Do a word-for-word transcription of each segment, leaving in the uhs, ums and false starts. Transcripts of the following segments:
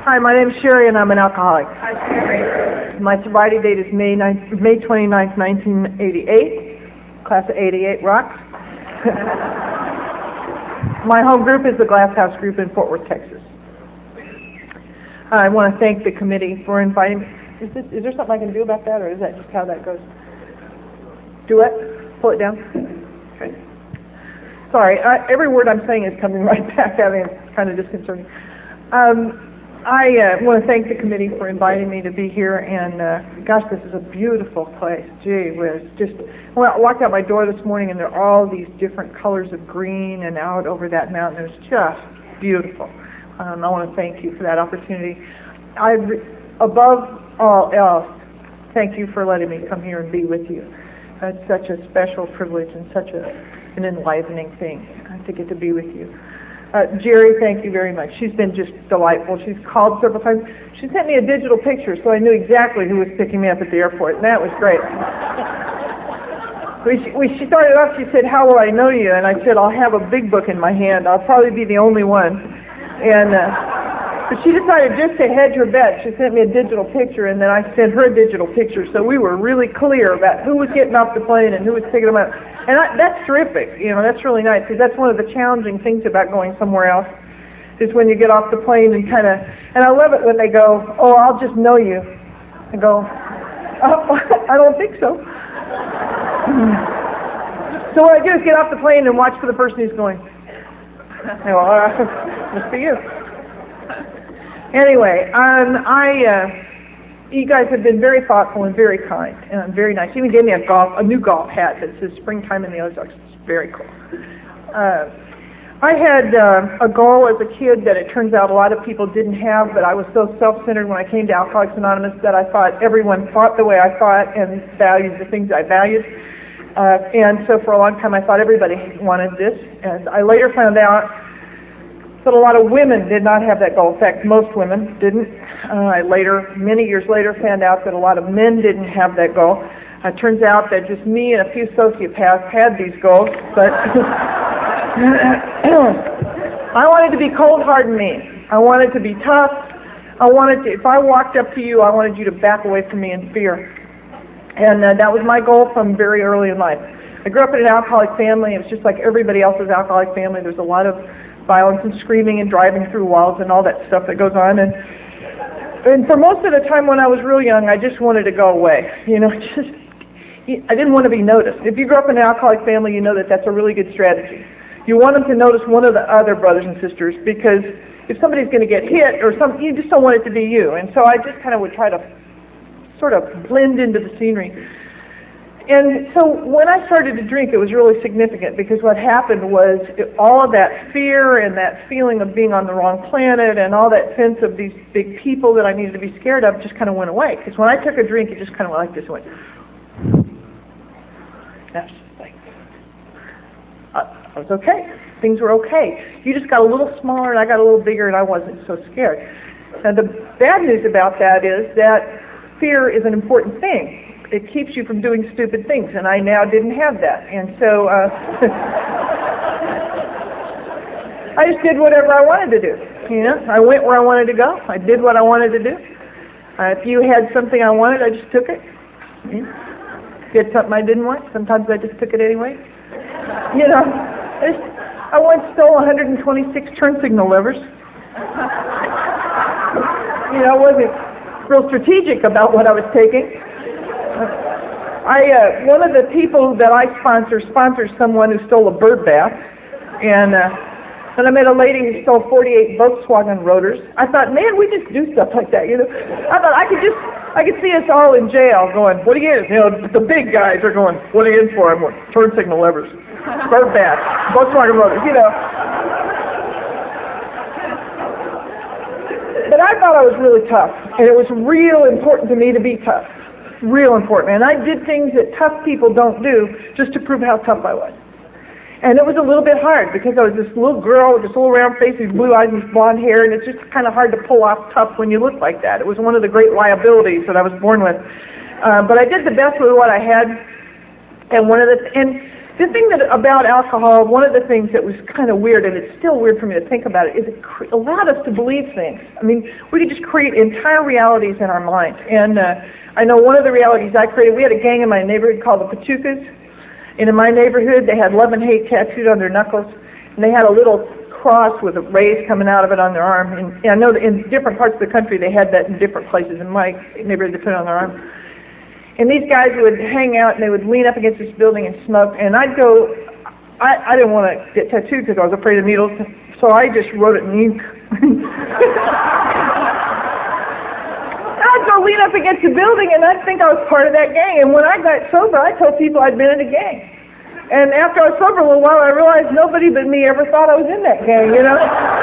Hi, my name is Sherry, and I'm an alcoholic. Hi, Sherry. My sobriety date is May ninth, May twenty-ninth, nineteen eighty-eight. Class of eighty-eight rocks. My home group is the Glass House Group in Fort Worth, Texas. I want to thank the committee for inviting me. Is, this, is there something I can do about that, or is that just how that goes? Do it? Pull it down? Okay. Sorry, I, every word I'm saying is coming right back at me. It's kind of disconcerting. Um, I uh, want to thank the committee for inviting me to be here, and uh, gosh, this is a beautiful place. Gee whiz, just well, I walked out my door this morning, and there are all these different colors of green, and out over that mountain, it's just beautiful. Um, I want to thank you for that opportunity. I, above all else, thank you for letting me come here and be with you. It's such a special privilege and such a, an enlivening thing to get to be with you. Uh, Jerry, thank you very much. She's been just delightful. She's called several times. She sent me a digital picture, so I knew exactly who was picking me up at the airport, and that was great. we, we, she started off, she said, how will I know you? And I said, I'll have a big book in my hand. I'll probably be the only one. And uh, but she decided just to hedge her bet. She sent me a digital picture, and then I sent her a digital picture, so we were really clear about who was getting off the plane and who was picking them up. And I, that's terrific. You know, that's really nice, because that's one of the challenging things about going somewhere else, is when you get off the plane and kind of, and I love it when they go, oh, I'll just know you. I go, oh, I don't think so. So what I do is get off the plane and watch for the person who's going, I go, uh, must be you. Anyway, um, I, uh, you guys have been very thoughtful and very kind and very nice. You even gave me a golf, a new golf hat that says "Springtime in the Ozarks." It's very cool. Uh, I had uh, a goal as a kid that it turns out a lot of people didn't have, but I was so self-centered when I came to Alcoholics Anonymous that I thought everyone thought the way I thought and valued the things I valued. Uh, and so for a long time I thought everybody wanted this. And I later found out that a lot of women did not have that goal. In fact, most women didn't. Uh, I later, many years later, found out that a lot of men didn't have that goal. It turns out that just me and a few sociopaths had these goals, but I wanted to be cold, hard, and mean. I wanted to be tough. I wanted to, if I walked up to you, I wanted you to back away from me in fear. And uh, that was my goal from very early in life. I grew up in an alcoholic family. It was just like everybody else's alcoholic family. There's a lot of violence and screaming and driving through walls and all that stuff that goes on. And and for most of the time when I was real young, I just wanted to go away. You know, just I didn't want to be noticed. If you grew up in an alcoholic family, you know that that's a really good strategy. You want them to notice one of the other brothers and sisters, because if somebody's going to get hit or something, you just don't want it to be you. And so I just kind of would try to sort of blend into the scenery. And so when I started to drink, it was really significant, because what happened was it, all of that fear and that feeling of being on the wrong planet and all that sense of these big people that I needed to be scared of just kind of went away. Because when I took a drink, it just kind of went like this. It went. That's like, I, I was okay. Things were okay. You just got a little smaller and I got a little bigger and I wasn't so scared. Now the bad news about that is that fear is an important thing. It keeps you from doing stupid things, and I now didn't have that. And so uh, I just did whatever I wanted to do. You know, I went where I wanted to go. I did what I wanted to do. Uh, if you had something I wanted, I just took it. You know? If you had something I didn't want, sometimes I just took it anyway. You know, I, just, I once stole one hundred twenty-six turn signal levers. You know, I wasn't real strategic about what I was taking. I uh, one of the people that I sponsor sponsors someone who stole a bird bath, and uh, and I met a lady who stole forty-eight Volkswagen rotors. I thought, man, we just do stuff like that, you know. I thought I could just I could see us all in jail going, what are you in? You know, the big guys are going, what are you in for? I'm going, turn signal levers, bird bath, Volkswagen rotors, you know. But I thought I was really tough, and it was real important to me to be tough. Real important. And I did things that tough people don't do just to prove how tough I was. And it was a little bit hard, because I was this little girl with this little round face, these blue eyes and this blonde hair, and it's just kind of hard to pull off tough when you look like that. It was one of the great liabilities that I was born with. Uh, but I did the best with what I had. And one of the and The thing that about alcohol, one of the things that was kind of weird, and it's still weird for me to think about it, is it cre- allowed us to believe things. I mean, we could just create entire realities in our mind. And uh, I know one of the realities I created, we had a gang in my neighborhood called the Pachucas. And in my neighborhood, they had love and hate tattooed on their knuckles. And they had a little cross with a rays coming out of it on their arm. And, and I know that in different parts of the country, they had that in different places. In my neighborhood, they put it on their arm. And these guys would hang out and they would lean up against this building and smoke. And I'd go, I, I didn't want to get tattooed because I was afraid of needles. So I just wrote it in ink. I'd go lean up against the building and I'd think I was part of that gang. And when I got sober, I told people I'd been in a gang. And after I was sober a little while, I realized nobody but me ever thought I was in that gang, you know?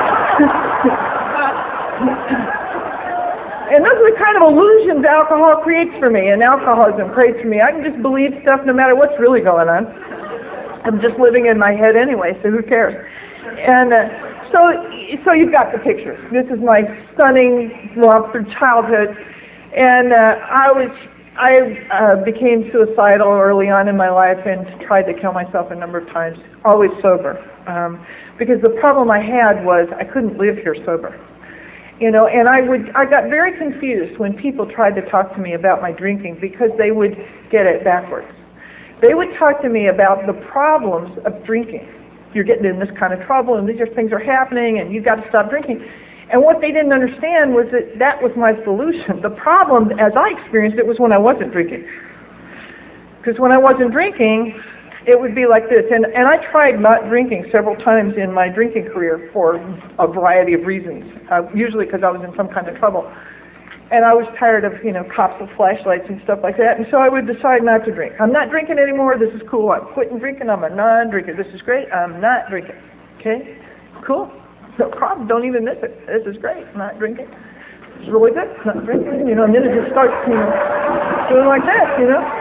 And those are the kind of illusions alcohol creates for me, and alcoholism creates for me. I can just believe stuff no matter what's really going on. I'm just living in my head anyway, so who cares? And uh, so, so you've got the picture. This is my stunning romp through childhood, and uh, I was, I uh, became suicidal early on in my life and tried to kill myself a number of times, always sober, um, because the problem I had was I couldn't live here sober. You know, and I would, I got very confused when people tried to talk to me about my drinking because they would get it backwards. They would talk to me about the problems of drinking. You're getting in this kind of trouble and these are things are happening and you've got to stop drinking. And what they didn't understand was that that was my solution. The problem, as I experienced it, was when I wasn't drinking. Because when I wasn't drinking, it would be like this. And, and I tried not drinking several times in my drinking career for a variety of reasons, uh, usually because I was in some kind of trouble. And I was tired of, you know, cops with flashlights and stuff like that. And so I would decide not to drink. I'm not drinking anymore. This is cool. I'm quitting drinking. I'm a non-drinker. This is great. I'm not drinking. Okay? Cool. No problem. Don't even miss it. This is great. I'm not drinking. It's really good. Not drinking. You know, and then it just starts, you know, doing like that, you know.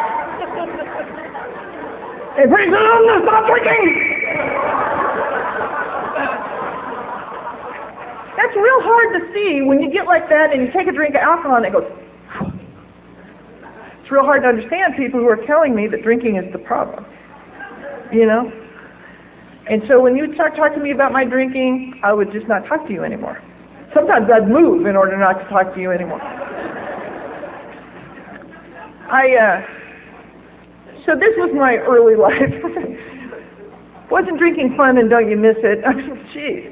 Hey, pretty soon I'm going to stop drinking. That's real hard to see when you get like that and you take a drink of alcohol and it goes. It's real hard to understand people who are telling me that drinking is the problem. You know? And so when you start talking to me about my drinking, I would just not talk to you anymore. Sometimes I'd move in order not to talk to you anymore. I, uh, so this was my early life. Wasn't drinking fun and don't you miss it? I mean, geez.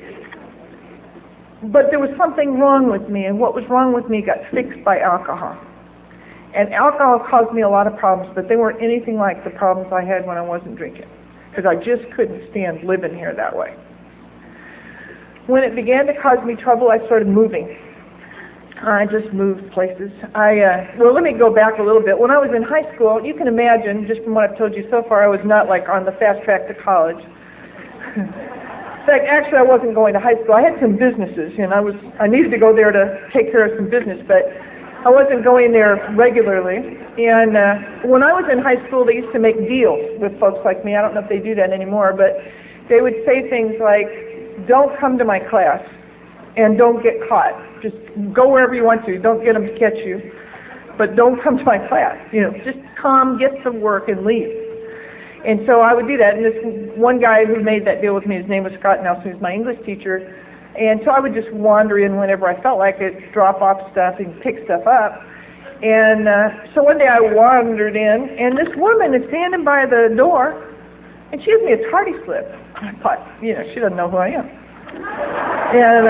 But there was something wrong with me, and what was wrong with me got fixed by alcohol. And alcohol caused me a lot of problems, but they weren't anything like the problems I had when I wasn't drinking, because I just couldn't stand living here that way. When it began to cause me trouble, I started moving. I just moved places. I uh, well, let me go back a little bit. When I was in high school, you can imagine, just from what I've told you so far, I was not like on the fast track to college. In fact, actually, I wasn't going to high school. I had some businesses, and I was I needed to go there to take care of some business, but I wasn't going there regularly. And uh, when I was in high school, they used to make deals with folks like me. I don't know if they do that anymore, but they would say things like, "Don't come to my class, and don't get caught. Just go wherever you want to. Don't get them to catch you, but don't come to my class. You know, just come, get some work, and leave." And so I would do that. And this one guy who made that deal with me, his name was Scott Nelson, who's my English teacher. And so I would just wander in whenever I felt like it, drop off stuff and pick stuff up. And uh, so one day I wandered in, and this woman is standing by the door, and she gives me a tardy slip. I thought, you know, she doesn't know who I am. And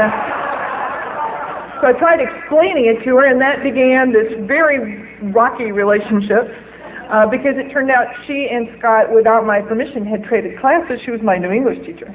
uh, so I tried explaining it to her, and that began this very rocky relationship. Uh, because it turned out she and Scott, without my permission, had traded classes. She was my new English teacher.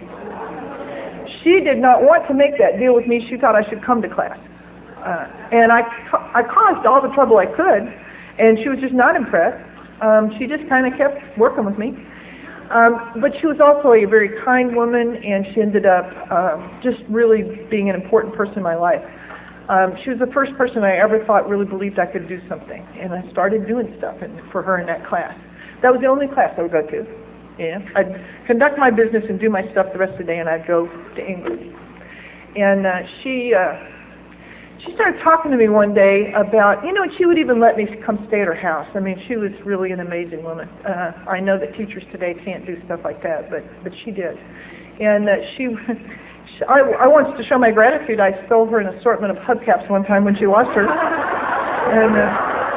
She did not want to make that deal with me. She thought I should come to class. Uh, and I, I caused all the trouble I could, and she was just not impressed. Um, she just kind of kept working with me. Um, but she was also a very kind woman, and she ended up uh, just really being an important person in my life. Um, she was the first person I ever thought really believed I could do something, and I started doing stuff in, for her in that class. That was the only class I would go to. Yeah, I'd conduct my business and do my stuff the rest of the day, and I'd go to English. And uh, she uh, she started talking to me one day about, you know, she would even let me come stay at her house. I mean, she was really an amazing woman. Uh, I know that teachers today can't do stuff like that, but, but she did. And uh, she, she I, I wanted to show my gratitude. I stole her an assortment of hubcaps one time when she lost her. And uh,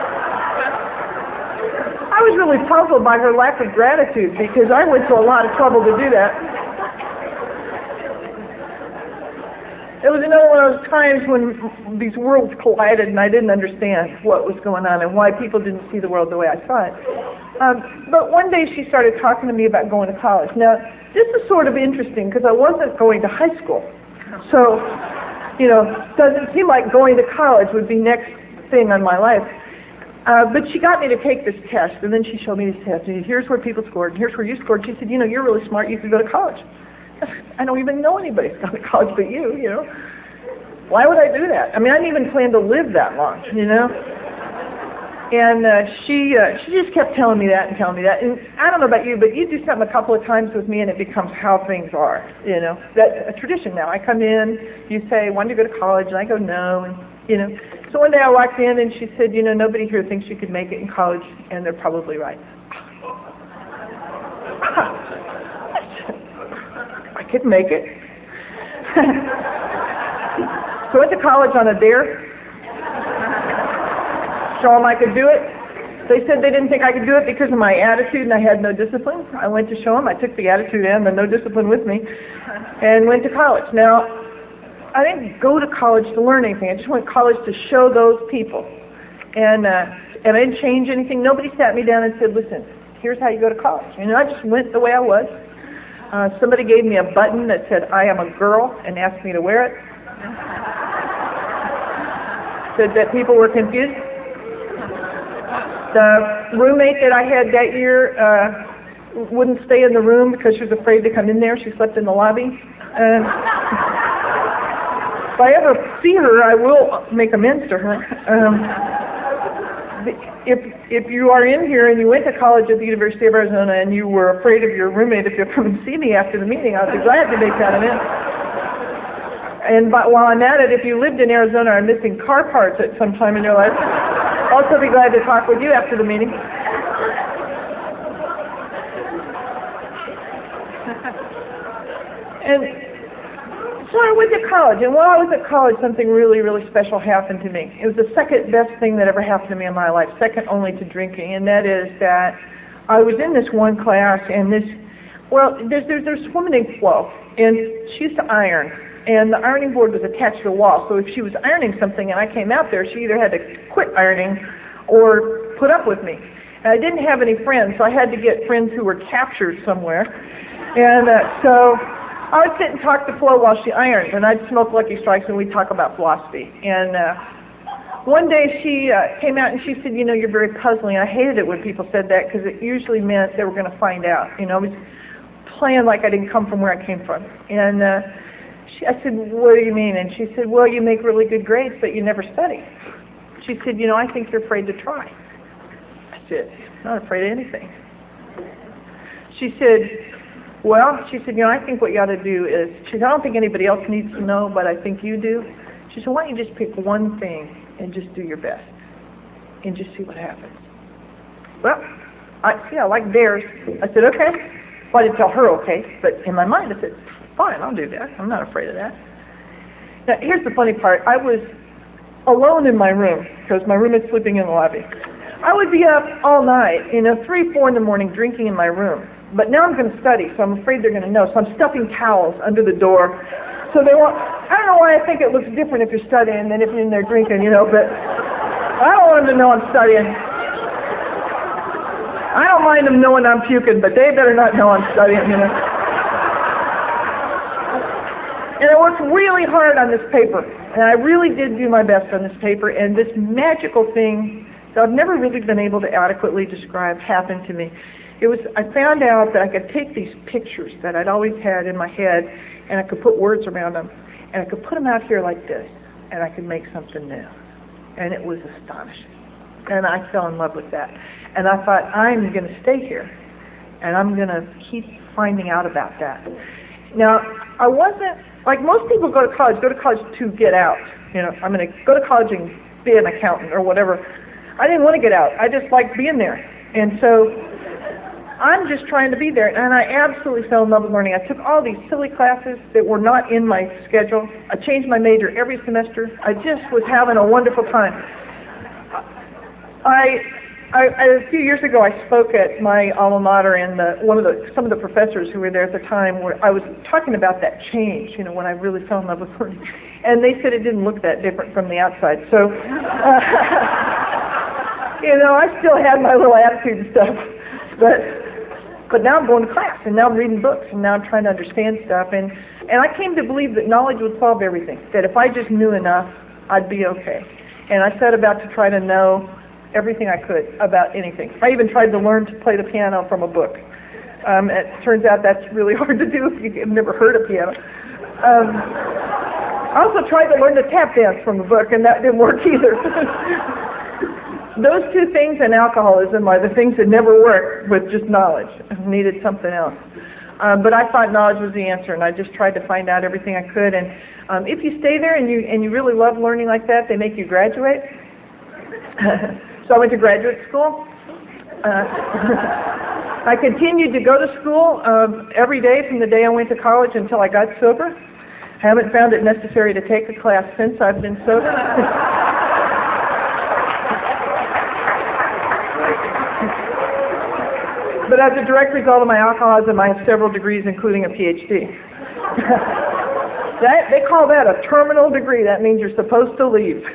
I was really puzzled by her lack of gratitude because I went to a lot of trouble to do that. It was another one of those times when these worlds collided and I didn't understand what was going on and why people didn't see the world the way I saw it. Um, but one day she started talking to me about going to college. Now, this is sort of interesting because I wasn't going to high school. So, you know, doesn't seem like going to college would be next thing on my life. Uh, but she got me to take this test, and then she showed me this test. And here's where people scored, and here's where you scored. She said, you know, you're really smart. You could go to college. I don't even know anybody who's gone to college but you, you know. Why would I do that? I mean, I didn't even plan to live that long, you know. And uh, she uh, she just kept telling me that and telling me that. And I don't know about you, but you do something a couple of times with me and it becomes how things are, you know. That's a tradition now. I come in, you say, when do you go to college? And I go, no, and, you know. So one day I walked in and she said, you know, nobody here thinks you could make it in college, and they're probably right. I could make it. So I went to college on a dare. Show them I could do it. They said they didn't think I could do it because of my attitude and I had no discipline. I went to show them. I took the attitude and the no discipline with me and went to college. Now, I didn't go to college to learn anything. I just went to college to show those people. And, uh, and I didn't change anything. Nobody sat me down and said, listen, here's how you go to college. You know, I just went the way I was. Uh, somebody gave me a button that said, I am a girl, and asked me to wear it. Said that people were confused. The roommate that I had that year uh, wouldn't stay in the room because she was afraid to come in there. She slept in the lobby. And if I ever see her, I will make amends to her. Um, If if you are in here and you went to college at the University of Arizona and you were afraid of your roommate, if you'll come and see me after the meeting, I'll be glad to make that amends. And but while I'm at it, if you lived in Arizona or are missing car parts at some time in your life, I'll also be glad to talk with you after the meeting. And so I went to college, and while I was at college, something really, really special happened to me. It was the second best thing that ever happened to me in my life, second only to drinking, and that is that I was in this one class, and this, well, there's, there's, there's this woman named Flo, and she used to iron, and the ironing board was attached to the wall, so if she was ironing something and I came out there, she either had to quit ironing or put up with me. And I didn't have any friends, so I had to get friends who were captured somewhere, and uh, so I would sit and talk to Flo while she ironed, and I'd smoke Lucky Strikes, and we'd talk about philosophy. And uh, one day she uh, came out and she said, you know, you're very puzzling. I hated it when people said that because it usually meant they were going to find out. You know, I was playing like I didn't come from where I came from. And uh, she, I said, what do you mean? And she said, well, you make really good grades, but you never study. She said, you know, I think you're afraid to try. I said, I'm not afraid of anything. She said, well, she said, you know, I think what you ought to do is, she said, I don't think anybody else needs to know, but I think you do. She said, why don't you just pick one thing and just do your best and just see what happens. Well, I, see, I like dares. I said, okay. Well, I didn't tell her okay, but in my mind I said, fine, I'll do that. I'm not afraid of that. Now, here's the funny part. I was alone in my room because my roommate's sleeping in the lobby. I would be up all night, you know, three, four in the morning drinking in my room. But now I'm going to study, so I'm afraid they're going to know. So I'm stuffing towels under the door. So they want, I don't know why I think it looks different if you're studying than if you're in there drinking, you know, but I don't want them to know I'm studying. I don't mind them knowing I'm puking, but they better not know I'm studying, you know. And I worked really hard on this paper, and I really did do my best on this paper, and this magical thing that I've never really been able to adequately describe happened to me. It was, I found out that I could take these pictures that I'd always had in my head, and I could put words around them, and I could put them out here like this, and I could make something new. And it was astonishing. And I fell in love with that. And I thought, I'm going to stay here, and I'm going to keep finding out about that. Now, I wasn't, like most people go to college, go to college to get out. You know, I'm going to go to college and be an accountant or whatever. I didn't want to get out. I just liked being there. And so I'm just trying to be there. And I absolutely fell in love with learning. I took all these silly classes that were not in my schedule. I changed my major every semester. I just was having a wonderful time. I, I, a few years ago, I spoke at my alma mater, and the, one of the some of the professors who were there at the time, where I was talking about that change, you know, when I really fell in love with learning, and they said it didn't look that different from the outside. So, uh, you know, I still had my little attitude and stuff, but but now I'm going to class, and now I'm reading books, and now I'm trying to understand stuff, and and I came to believe that knowledge would solve everything. That if I just knew enough, I'd be okay. And I set about to try to know everything I could about anything. I even tried to learn to play the piano from a book. Um, it turns out that's really hard to do if you've never heard a piano. Um, I also tried to learn to tap dance from a book, and that didn't work either. Those two things and alcoholism are the things that never work with just knowledge. I needed something else. Um, but I thought knowledge was the answer, and I just tried to find out everything I could. And um, if you stay there and you and you really love learning like that, they make you graduate. So I went to graduate school. Uh, I continued to go to school um, every day from the day I went to college until I got sober. I haven't found it necessary to take a class since I've been sober. But as a direct result of my alcoholism, I have several degrees, including a P H D. That, they call that a terminal degree. That means you're supposed to leave.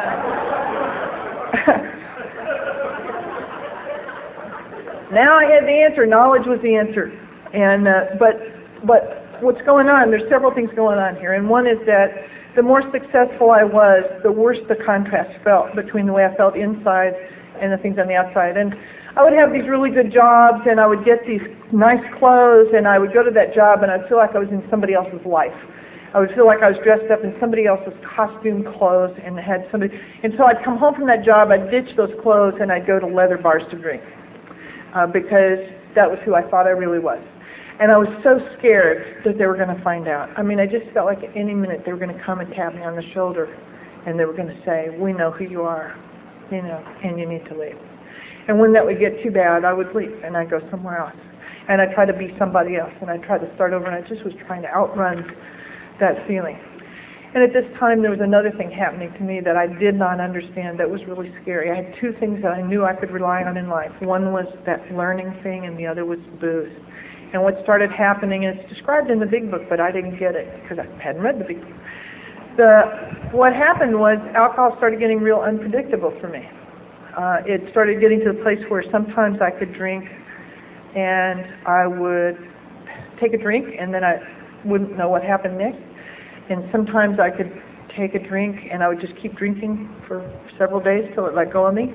Now I had the answer. Knowledge was the answer. And uh, but but what's going on? There's several things going on here. And one is that the more successful I was, the worse the contrast felt between the way I felt inside and the things on the outside. And I would have these really good jobs, and I would get these nice clothes, and I would go to that job, and I'd feel like I was in somebody else's life. I would feel like I was dressed up in somebody else's costume clothes and had somebody. And so I'd come home from that job, I'd ditch those clothes, and I'd go to leather bars to drink. Uh, because that was who I thought I really was. And I was so scared that they were going to find out. I mean, I just felt like at any minute they were going to come and tap me on the shoulder, and they were going to say, we know who you are, you know, and you need to leave. And when that would get too bad, I would leave, and I'd go somewhere else. And I'd try to be somebody else, and I'd try to start over, and I just was trying to outrun that feeling. And at this time, there was another thing happening to me that I did not understand that was really scary. I had two things that I knew I could rely on in life. One was that learning thing, and the other was booze. And what started happening, and it's described in the big book, but I didn't get it because I hadn't read the big book. The, what happened was alcohol started getting real unpredictable for me. Uh, it started getting to the place where sometimes I could drink, and I would take a drink, and then I wouldn't know what happened next. And sometimes I could take a drink and I would just keep drinking for several days till it let go of me.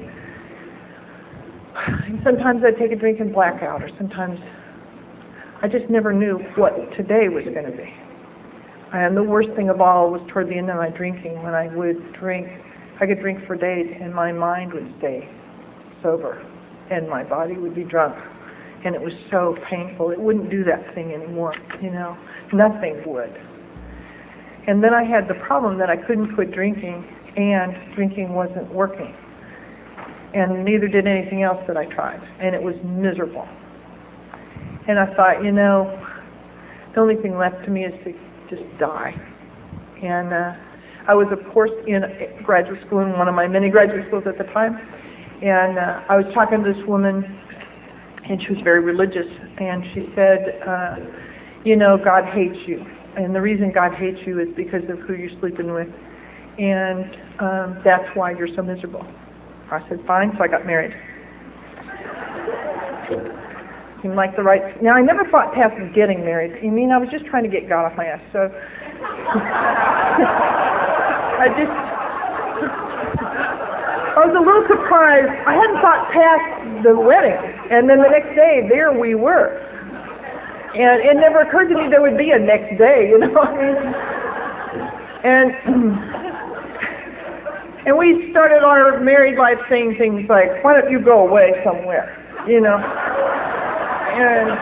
And sometimes I'd take a drink and black out, or sometimes I just never knew what today was going to be. And the worst thing of all was toward the end of my drinking, when I would drink, I could drink for days and my mind would stay sober and my body would be drunk. And it was so painful. It wouldn't do that thing anymore, you know. Nothing would. And then I had the problem that I couldn't quit drinking, and drinking wasn't working. And neither did anything else that I tried. And it was miserable. And I thought, you know, the only thing left to me is to just die. And uh, I was, of course, in graduate school, in one of my many graduate schools at the time. And uh, I was talking to this woman, and she was very religious. And she said, uh, you know, God hates you. And the reason God hates you is because of who you're sleeping with. And um, that's why you're so miserable. I said, fine, so I got married. Seemed like the right... Now, I never thought past getting married. You mean I was just trying to get God off my ass, so... I just... I was a little surprised. I hadn't thought past the wedding. And then the next day, there we were. And it never occurred to me there would be a next day, you know what I mean? And, and we started our married life saying things like, why don't you go away somewhere, you know? And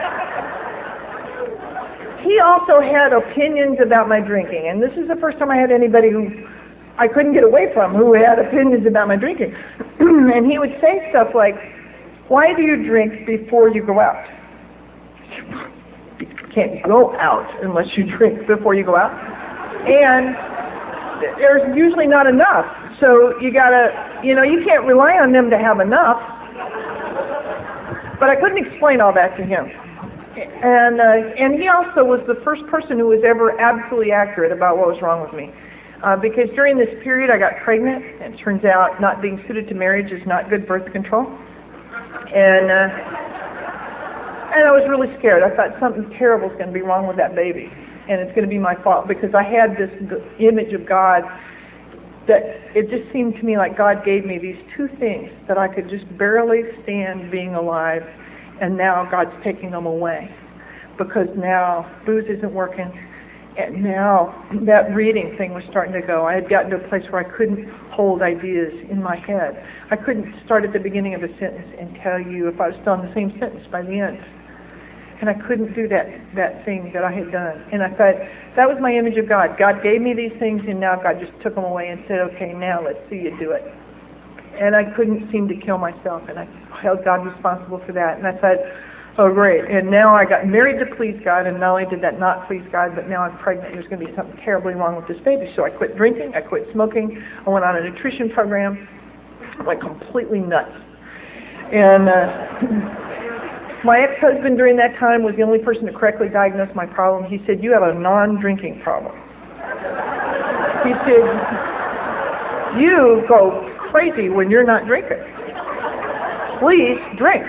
he also had opinions about my drinking. And this is the first time I had anybody who I couldn't get away from, who had opinions about my drinking. And he would say stuff like, why do you drink before you go out? You can't go out unless you drink before you go out. And there's usually not enough. So you gotta, you know, you can't rely on them to have enough. But I couldn't explain all that to him. And uh, and he also was the first person who was ever absolutely accurate about what was wrong with me. Uh, because during this period I got pregnant, and it turns out not being suited to marriage is not good birth control. And uh, and I was really scared. I thought something terrible is going to be wrong with that baby. And it's going to be my fault because I had this g- image of God that it just seemed to me like God gave me these two things that I could just barely stand being alive, and now God's taking them away because now booze isn't working, and now that reading thing was starting to go. I had gotten to a place where I couldn't hold ideas in my head. I couldn't start at the beginning of a sentence and tell you if I was still in the same sentence by the end. And I couldn't do that, that thing that I had done. And I thought, that was my image of God. God gave me these things, and now God just took them away and said, okay, now let's see you do it. And I couldn't seem to kill myself, and I held God responsible for that. And I thought, oh, great. And now I got married to please God, and not only did that not please God, but now I'm pregnant. There's going to be something terribly wrong with this baby. So I quit drinking. I quit smoking. I went on a nutrition program. I went completely nuts. And uh, my ex-husband during that time was the only person to correctly diagnose my problem. He said, you have a non-drinking problem. He said, you go crazy when you're not drinking. Please drink.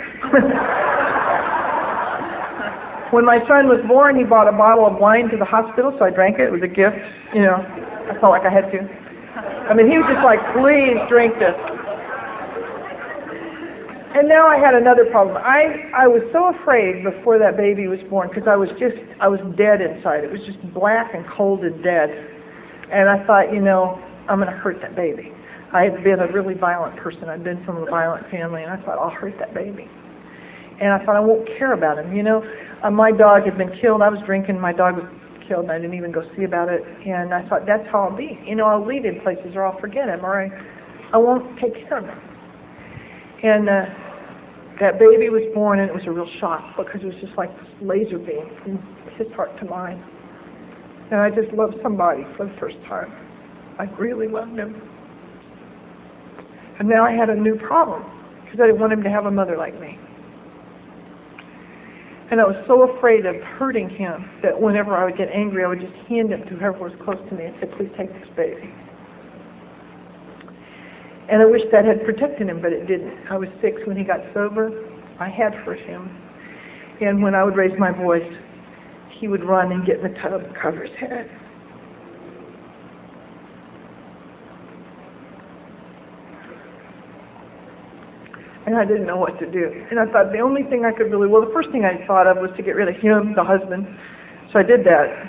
When my son was born, he bought a bottle of wine to the hospital, so I drank it. It was a gift. You know, I felt like I had to. I mean, he was just like, please drink this. And now I had another problem. I, I was so afraid before that baby was born because I was just, I was dead inside. It was just black and cold and dead. And I thought, you know, I'm going to hurt that baby. I had been a really violent person. I'd been from a violent family, and I thought, I'll hurt that baby. And I thought, I won't care about him. You know, uh, my dog had been killed. I was drinking. My dog was killed, and I didn't even go see about it. And I thought, that's how I'll be. You know, I'll leave him places, or I'll forget him, or I, I won't take care of him. And uh, that baby was born, and it was a real shock because it was just like this laser beam from his heart to mine. And I just loved somebody for the first time. I really loved him. And now I had a new problem because I didn't want him to have a mother like me. And I was so afraid of hurting him that whenever I would get angry, I would just hand him to whoever was close to me and say, please take this baby. And I wish that had protected him, but it didn't. I was six when he got sober. I had hurt him. And when I would raise my voice, he would run and get in the tub and cover his head. And I didn't know what to do. And I thought the only thing I could really, well, the first thing I thought of was to get rid of him, the husband. So I did that.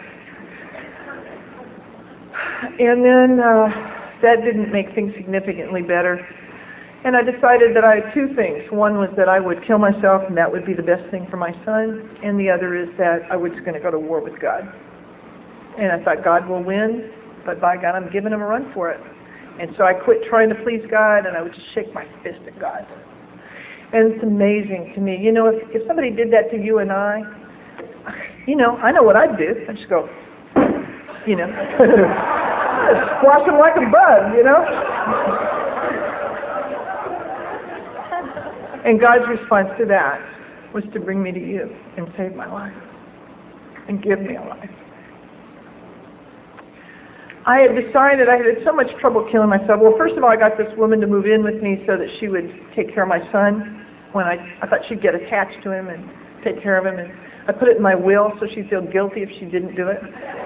And then uh, that didn't make things significantly better. And I decided that I had two things. One was that I would kill myself, and that would be the best thing for my son. And the other is that I was going to go to war with God. And I thought, God will win, but by God, I'm giving him a run for it. And so I quit trying to please God, and I would just shake my fist at God. And it's amazing to me. You know, if, if somebody did that to you and I, you know, I know what I'd do. I'd just go, you know, squash them like a bug, you know. And God's response to that was to bring me to you and save my life and give me a life. I had decided I had so much trouble killing myself. Well, first of all, I got this woman to move in with me so that she would take care of my son when I, I thought she'd get attached to him and take care of him. And I put it in my will so she'd feel guilty if she didn't do it.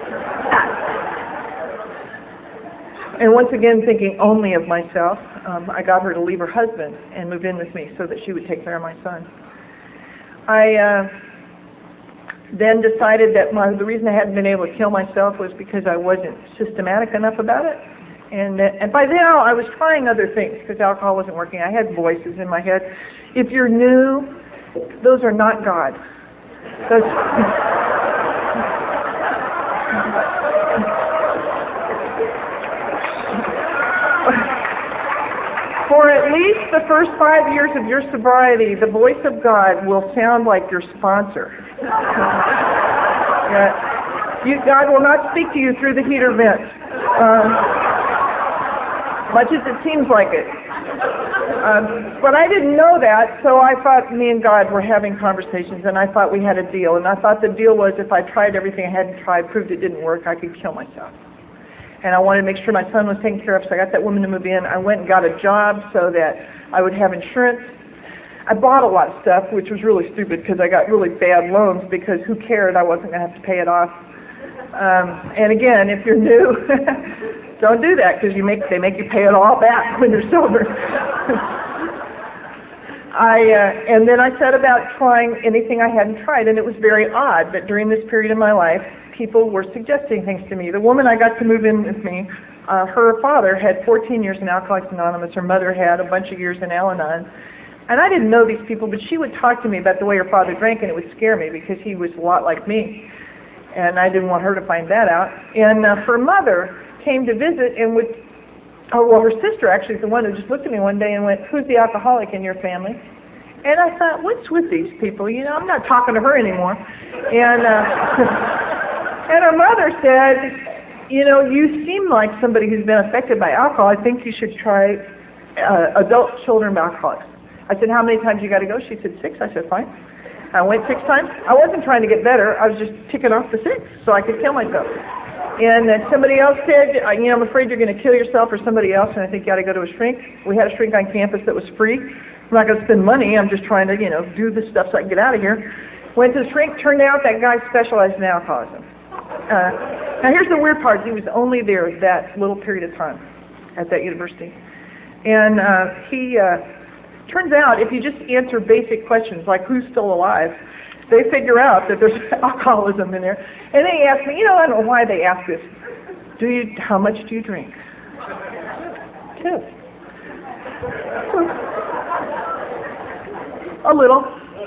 And once again, thinking only of myself, um, I got her to leave her husband and move in with me so that she would take care of my son. I uh, then decided that my, the reason I hadn't been able to kill myself was because I wasn't systematic enough about it. And, uh, and by now, I was trying other things because alcohol wasn't working. I had voices in my head. If you're new, those are not God. Those For at least the first five years of your sobriety, the voice of God will sound like your sponsor. Yeah. You, God will not speak to you through the heater vent, um, much as it seems like it. Um, but I didn't know that, so I thought me and God were having conversations, and I thought we had a deal. And I thought the deal was if I tried everything I hadn't tried, proved it didn't work, I could kill myself. And I wanted to make sure my son was taken care of, so I got that woman to move in. I went and got a job so that I would have insurance. I bought a lot of stuff, which was really stupid because I got really bad loans because who cared? I wasn't going to have to pay it off. Um, and again, if you're new, don't do that because you make they make you pay it all back when you're sober. I uh, and then I set about trying anything I hadn't tried, and it was very odd that during this period of my life, people were suggesting things to me. The woman I got to move in with me, uh, her father had fourteen years in Alcoholics Anonymous. Her mother had a bunch of years in Al-Anon. And I didn't know these people, but she would talk to me about the way her father drank, and it would scare me because he was a lot like me. And I didn't want her to find that out. And uh, her mother came to visit and would, oh, well, her sister actually is the one who just looked at me one day and went, "Who's the alcoholic in your family?" And I thought, what's with these people? You know, I'm not talking to her anymore. And uh, and her mother said, you know, you seem like somebody who's been affected by alcohol. I think you should try uh, adult children of alcoholics. I said, how many times you got to go? She said, six. I said, fine. I went six times. I wasn't trying to get better. I was just ticking off the six so I could kill myself. And uh, somebody else said, you know, I'm afraid you're going to kill yourself or somebody else, and I think you got to go to a shrink. We had a shrink on campus that was free. I'm not going to spend money. I'm just trying to, you know, do this stuff so I can get out of here. Went to the shrink. Turned out that guy specialized in alcoholism. Uh, now, here's the weird part. He was only there that little period of time at that university. And uh, he... Uh, Turns out, if you just answer basic questions like who's still alive, they figure out that there's alcoholism in there. And they ask me, you know, I don't know why they ask this. Do you? How much do you drink? Two. A little.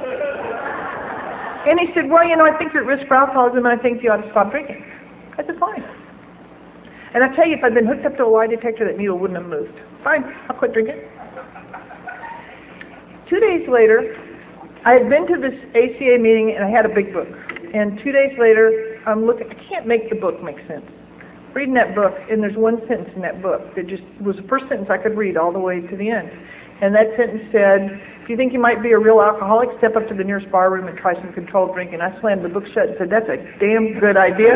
And he said, well, you know, I think you're at risk for alcoholism, and I think you ought to stop drinking. I said, fine. And I tell you, if I'd been hooked up to a lie detector, that needle wouldn't have moved. Fine, I'll quit drinking. Two days later, I had been to this A C A meeting, and I had a big book. And two days later, I'm looking. I can't make the book make sense. Reading that book, and there's one sentence in that book that just was the first sentence I could read all the way to the end. And that sentence said, if you think you might be a real alcoholic, step up to the nearest bar room and try some controlled drinking. I slammed the book shut and said, that's a damn good idea.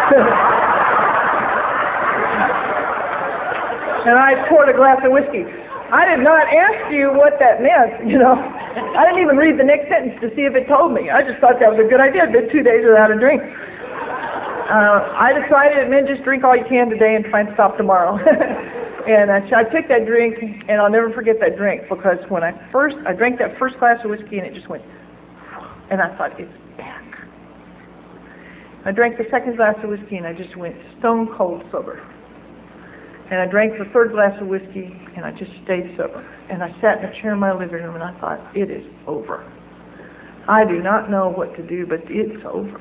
And I poured a glass of whiskey. I did not ask you what that meant, you know. I didn't even read the next sentence to see if it told me. I just thought that was a good idea. I did two days without a drink. Uh, I decided it meant just drink all you can today and try and stop tomorrow. And I, I took that drink, and I'll never forget that drink because when I first, I drank that first glass of whiskey, and it just went, and I thought, it's back. I drank the second glass of whiskey, and I just went stone cold sober. And I drank the third glass of whiskey, and I just stayed sober. And I sat in a chair in my living room, and I thought, it is over. I do not know what to do, but it's over.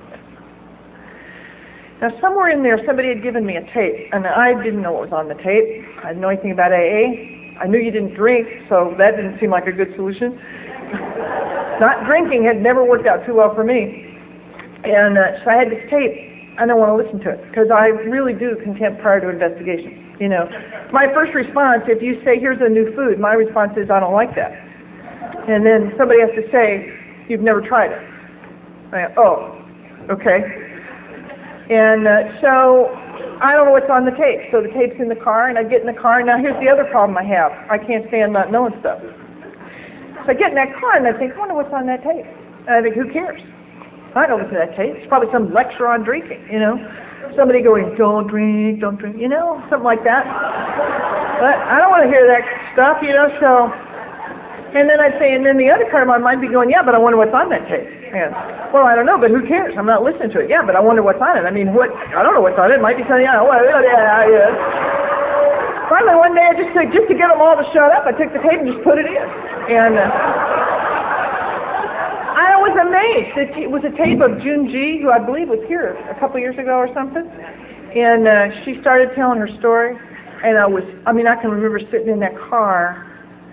Now, somewhere in there, somebody had given me a tape, and I didn't know what was on the tape. I didn't know anything about A A. I knew you didn't drink, so that didn't seem like a good solution. Not drinking had never worked out too well for me. And uh, so I had this tape. I don't want to listen to it, because I really do contempt prior to investigation. You know, my first response, if you say, here's a new food, my response is, I don't like that. And then somebody has to say, you've never tried it. I go, oh, okay. And uh, so I don't know what's on the tape. So the tape's in the car, and I get in the car, and now here's the other problem I have. I can't stand not knowing stuff. So I get in that car, and I think, I wonder what's on that tape. And I think, who cares? I don't listen to that tape. It's probably some lecture on drinking, you know. Somebody going, don't drink, don't drink, you know, something like that. But I don't want to hear that stuff, you know, so. And then I'd say, and then the other part of my mind would be going, yeah, but I wonder what's on that tape. And, well, I don't know, but who cares? I'm not listening to it. Yeah, but I wonder what's on it. I mean, what, I don't know what's on it. It might be something, yeah, well, yeah, yeah. Finally, one day, I just took, just to get them all to shut up, I took the tape and just put it in. And uh, I was amazed. It, it was a tape of June G, who I believe was here a couple years ago or something. And uh, she started telling her story. And I was, I mean, I can remember sitting in that car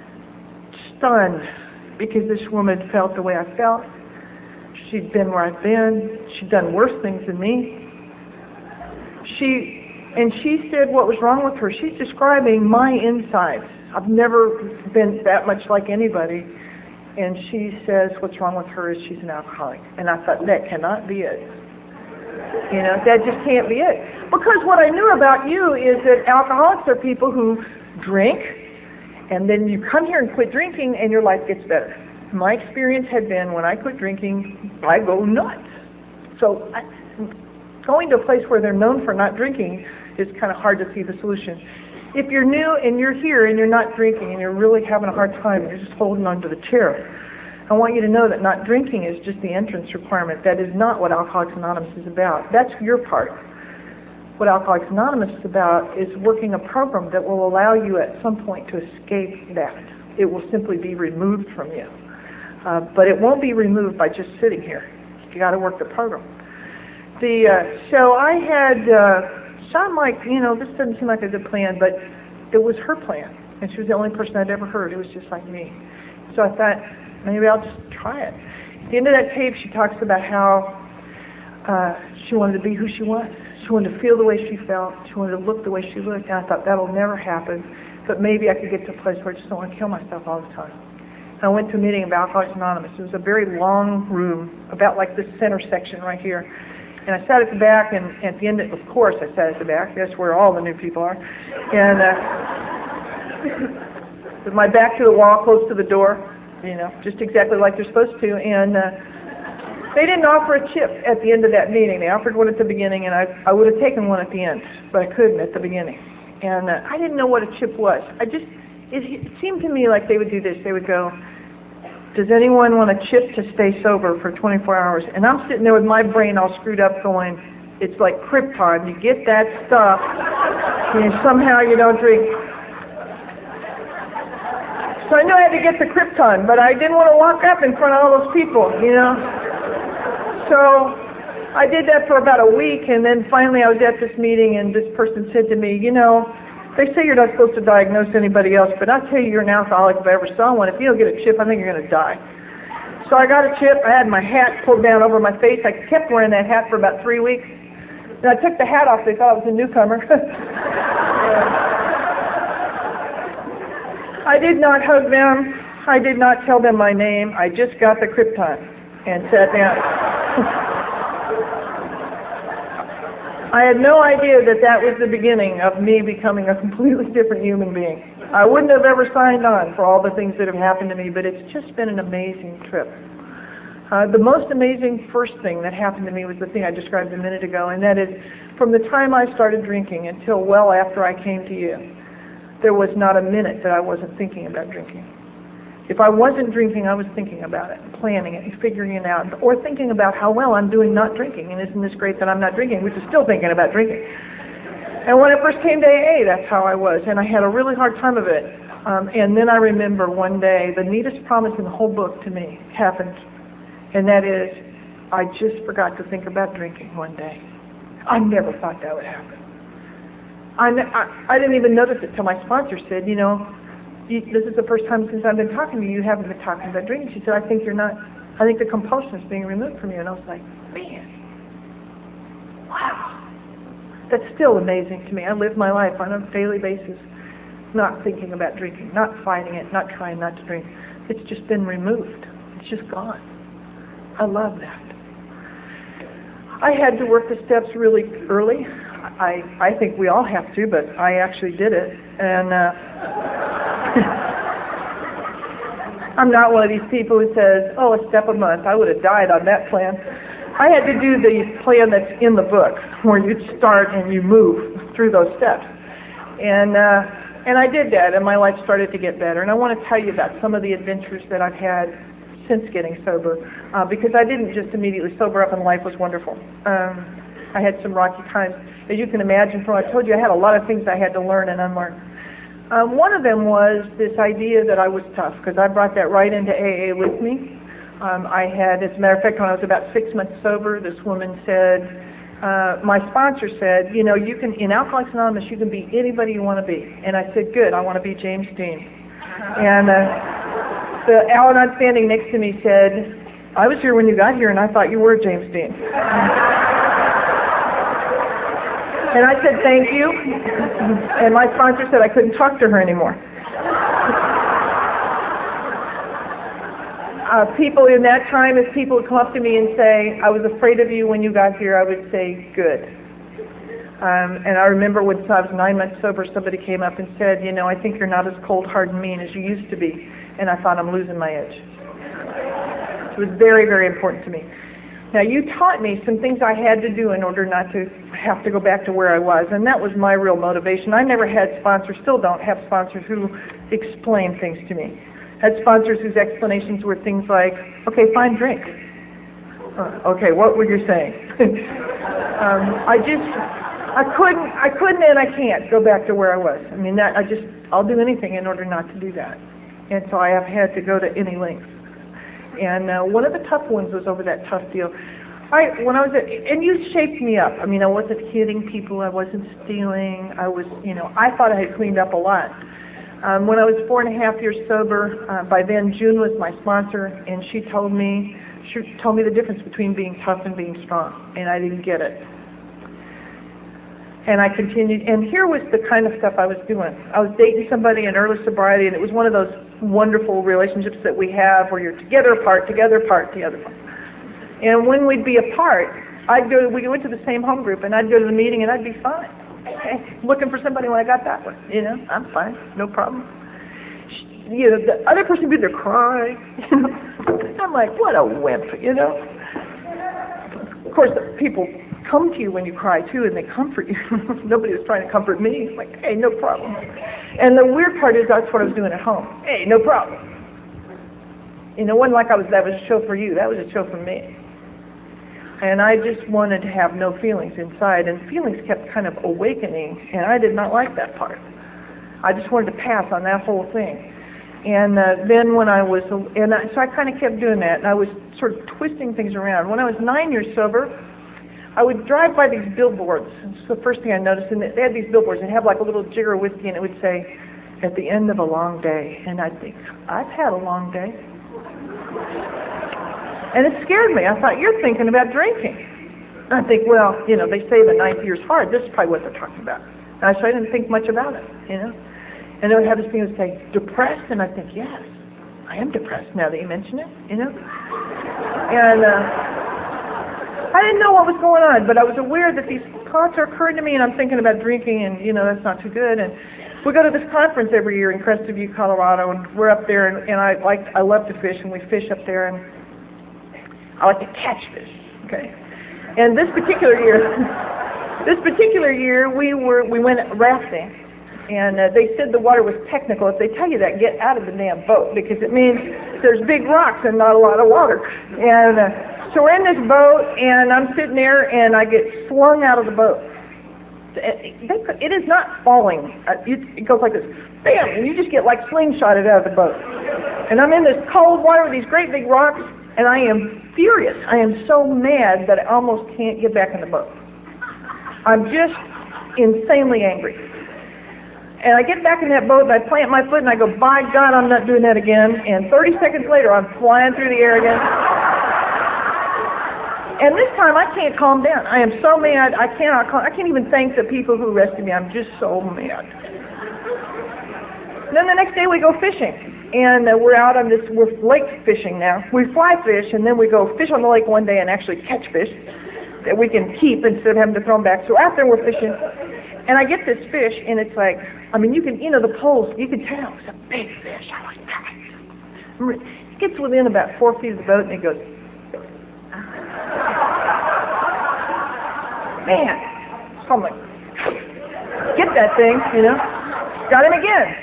stunned because this woman felt the way I felt. She'd been where I'd been. She'd done worse things than me. She, and she said what was wrong with her. She's describing my insides. I've never been that much like anybody. And she says what's wrong with her is she's an alcoholic. And I thought, that cannot be it. You know, that just can't be it. Because what I knew about you is that alcoholics are people who drink, and then you come here and quit drinking, and your life gets better. My experience had been when I quit drinking, I go nuts. So I, going to a place where they're known for not drinking is kind of hard to see the solution. If you're new and you're here and you're not drinking and you're really having a hard time, you're just holding onto the chair, I want you to know that not drinking is just the entrance requirement. That is not what Alcoholics Anonymous is about. That's your part. What Alcoholics Anonymous is about is working a program that will allow you at some point to escape that. It will simply be removed from you. Uh, but it won't be removed by just sitting here. You got to work the program. The uh, so I had uh, Sean like, you know, this doesn't seem like a good plan, but it was her plan, and she was the only person I'd ever heard who was just like me. So I thought, maybe I'll just try it. At the end of that tape, she talks about how uh, she wanted to be who she was. She wanted to feel the way she felt. She wanted to look the way she looked. And I thought, that'll never happen, but maybe I could get to a place where I just don't want to kill myself all the time. I went to a meeting of Alcoholics Anonymous. It was a very long room, about like this center section right here. And I sat at the back, and at the end, of, of course, I sat at the back. That's where all the new people are. And uh, with my back to the wall, close to the door, you know, just exactly like you're supposed to. And uh, they didn't offer a chip at the end of that meeting. They offered one at the beginning, and I, I would have taken one at the end, but I couldn't at the beginning. And uh, I didn't know what a chip was. I just, it, it seemed to me like they would do this. They would go, does anyone want a chip to stay sober for twenty-four hours? And I'm sitting there with my brain all screwed up going, it's like Krypton. You get that stuff, and somehow you don't drink. So I knew I had to get the Krypton, but I didn't want to walk up in front of all those people, you know. So I did that for about a week, and then finally I was at this meeting, and this person said to me, you know, they say you're not supposed to diagnose anybody else, but I'll tell you you're an alcoholic if I ever saw one. If you don't get a chip, I think you're going to die. So I got a chip. I had my hat pulled down over my face. I kept wearing that hat for about three weeks. And I took the hat off. They thought I was a newcomer. I did not hug them. I did not tell them my name. I just got the Krypton and sat down. I had no idea that that was the beginning of me becoming a completely different human being. I wouldn't have ever signed on for all the things that have happened to me, but it's just been an amazing trip. Uh, the most amazing first thing that happened to me was the thing I described a minute ago, and that is from the time I started drinking until well after I came to you, there was not a minute that I wasn't thinking about drinking. If I wasn't drinking, I was thinking about it, planning it, and figuring it out, or thinking about how well I'm doing not drinking, and isn't this great that I'm not drinking, which is still thinking about drinking. And when I first came to A A, that's how I was, and I had a really hard time of it. Um, and then I remember one day, the neatest promise in the whole book to me happened, and that is, I just forgot to think about drinking one day. I never thought that would happen. I, I, I didn't even notice it till my sponsor said, you know, this is the first time since I've been talking to you, you haven't been talking about drinking. She said, I think you're not, I think the compulsion is being removed from you. And I was like, man, wow. That's still amazing to me. I live my life on a daily basis not thinking about drinking, not fighting it, not trying not to drink. It's just been removed. It's just gone. I love that. I had to work the steps really early. I, I think we all have to, but I actually did it. And uh, I'm not one of these people who says, oh, a step a month. I would have died on that plan. I had to do the plan that's in the book, where you start and you move through those steps. And uh, and I did that, and my life started to get better. And I want to tell you about some of the adventures that I've had since getting sober, uh, because I didn't just immediately sober up and life was wonderful. Um, I had some rocky times. As you can imagine, from what I told you, I had a lot of things I had to learn and unlearn. Um, one of them was this idea that I was tough, because I brought that right into A A with me. Um, I had, as a matter of fact, when I was about six months sober, this woman said, uh, my sponsor said, you know, you can, in Alcoholics Anonymous, you can be anybody you want to be. And I said, good, I want to be James Dean. And uh, the Al-Anon standing next to me said, I was here when you got here and I thought you were James Dean. And I said, thank you. And my sponsor said I couldn't talk to her anymore. Uh, people in that time, if people would come up to me and say, I was afraid of you when you got here, I would say, good. Um, and I remember when I was nine months sober, somebody came up and said, you know, I think you're not as cold, hard, and mean as you used to be. And I thought, I'm losing my edge. It was very, very important to me. Now, you taught me some things I had to do in order not to have to go back to where I was, and that was my real motivation. I never had sponsors, still don't have sponsors who explain things to me. I had sponsors whose explanations were things like, okay, fine, drink. Uh, okay, what were you saying? um, I just, I couldn't, I couldn't and I can't go back to where I was. I mean, that I just, I'll do anything in order not to do that. And so I have had to go to any lengths. And uh, one of the tough ones was over that tough deal. I, when I was at, and you shaped me up. I mean, I wasn't hitting people. I wasn't stealing. I was, you know, I thought I had cleaned up a lot. Um, when I was four and a half years sober, uh, by then June was my sponsor, and she told me, she told me the difference between being tough and being strong, and I didn't get it. And I continued, and here was the kind of stuff I was doing. I was dating somebody in early sobriety, and it was one of those wonderful relationships that we have where you're together apart, together apart, together apart. And when we'd be apart, I'd go, we went to the same home group, and I'd go to the meeting, and I'd be fine. Okay. Looking for somebody when I got that one, you know, I'm fine, no problem. You know, the other person would be there crying, you know. I'm like, what a wimp, you know. Of course, the people come to you when you cry too, and they comfort you. Nobody was trying to comfort me. It's like, hey, no problem. And the weird part is that's what I was doing at home. Hey, no problem. You know, it wasn't like I was that was a show for you. That was a show for me. And I just wanted to have no feelings inside, and feelings kept kind of awakening, and I did not like that part. I just wanted to pass on that whole thing. And uh, then when I was, and I, so I kind of kept doing that, and I was sort of twisting things around. When I was nine years sober, I would drive by these billboards. It's the first thing I noticed, and they had these billboards, and have like a little jigger of whiskey, and it would say, at the end of a long day. And I'd think, I've had a long day. And it scared me. I thought, you're thinking about drinking. And I think, well, you know, they say the ninth year's hard. This is probably what they're talking about. And I, so I didn't think much about it, you know. And then I would have this thing that would say, depressed, and I think, yes, I am depressed now that you mention it, you know. And uh, I didn't know what was going on, but I was aware that these thoughts are occurring to me, and I'm thinking about drinking, and, you know, that's not too good. And we go to this conference every year in Crested View, Colorado, and we're up there, and, and I like, I love to fish, and we fish up there, and I like to catch fish, okay. And this particular year, this particular year, we were we went rafting, and uh, they said the water was technical. If they tell you that, get out of the damn boat, because it means there's big rocks and not a lot of water. And uh, so we're in this boat, and I'm sitting there, and I get slung out of the boat. It is not falling. It goes like this, bam, and you just get like slingshotted out of the boat. And I'm in this cold water with these great big rocks, and I am furious. I am so mad that I almost can't get back in the boat. I'm just insanely angry. And I get back in that boat, and I plant my foot, and I go, by God, I'm not doing that again. And thirty seconds later, I'm flying through the air again. And this time, I can't calm down. I am so mad, I cannot calm. I can't even thank the people who rescued me. I'm just so mad. And then the next day, we go fishing. And uh, we're out on this, we're lake fishing now. We fly fish, and then we go fish on the lake one day and actually catch fish that we can keep instead of having to throw them back. So out there we're fishing, and I get this fish, and it's like, I mean, you can, you know, the poles, you can tell it's a big fish. I was like, it gets within about four feet of the boat, and it goes, man. So I'm like, get that thing, you know. Got him again.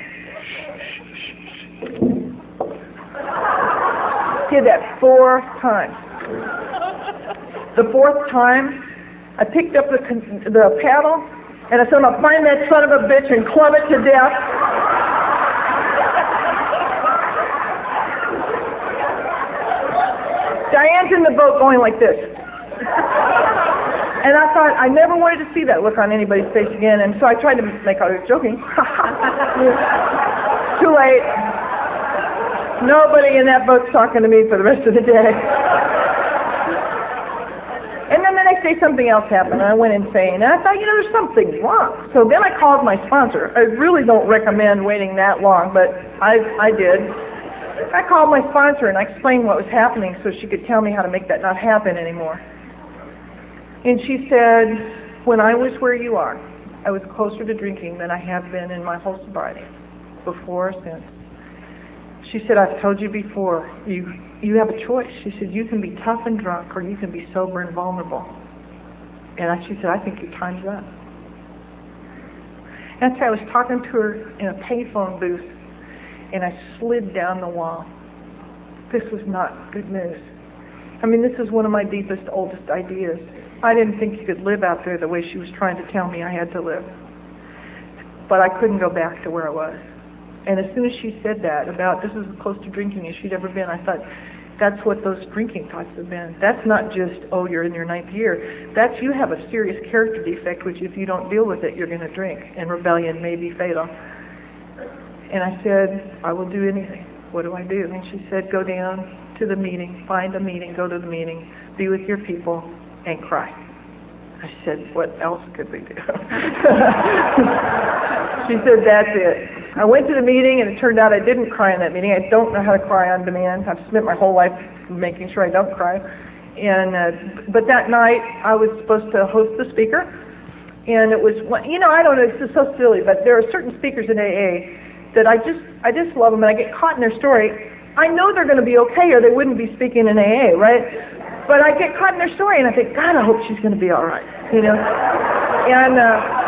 Did that four times. The fourth time, I picked up the, the paddle, and I said, I'm going to find that son of a bitch and club it to death. Diane's in the boat going like this. And I thought, I never wanted to see that look on anybody's face again, and so I tried to make, I was joking. Too late. Nobody in that boat's talking to me for the rest of the day. And then the next day something else happened, and I went insane. And I thought, you know, there's something wrong. So then I called my sponsor. I really don't recommend waiting that long, but I, I did. I called my sponsor and I explained what was happening so she could tell me how to make that not happen anymore. And she said, when I was where you are, I was closer to drinking than I have been in my whole sobriety, before or since. She said, I've told you before, you you have a choice. She said, you can be tough and drunk, or you can be sober and vulnerable. And I, she said, I think your time's up. And so I was talking to her in a payphone booth, and I slid down the wall. This was not good news. I mean, this is one of my deepest, oldest ideas. I didn't think you could live out there the way she was trying to tell me I had to live. But I couldn't go back to where I was. And as soon as she said that about this is as close to drinking as she'd ever been, I thought, that's what those drinking thoughts have been. That's not just, oh, you're in your ninth year. That's you have a serious character defect, which if you don't deal with it, you're going to drink. And rebellion may be fatal. And I said, I will do anything. What do I do? And she said, go down to the meeting, find a meeting, go to the meeting, be with your people, and cry. I said, what else could we do? She said, that's it. I went to the meeting, and it turned out I didn't cry in that meeting. I don't know how to cry on demand. I've spent my whole life making sure I don't cry. And uh, but that night, I was supposed to host the speaker, and it was, you know, I don't know, it's just so silly, but there are certain speakers in A A that I just, I just love them, and I get caught in their story. I know they're going to be okay, or they wouldn't be speaking in A A, right? But I get caught in their story, and I think, God, I hope she's going to be all right, you know. And uh,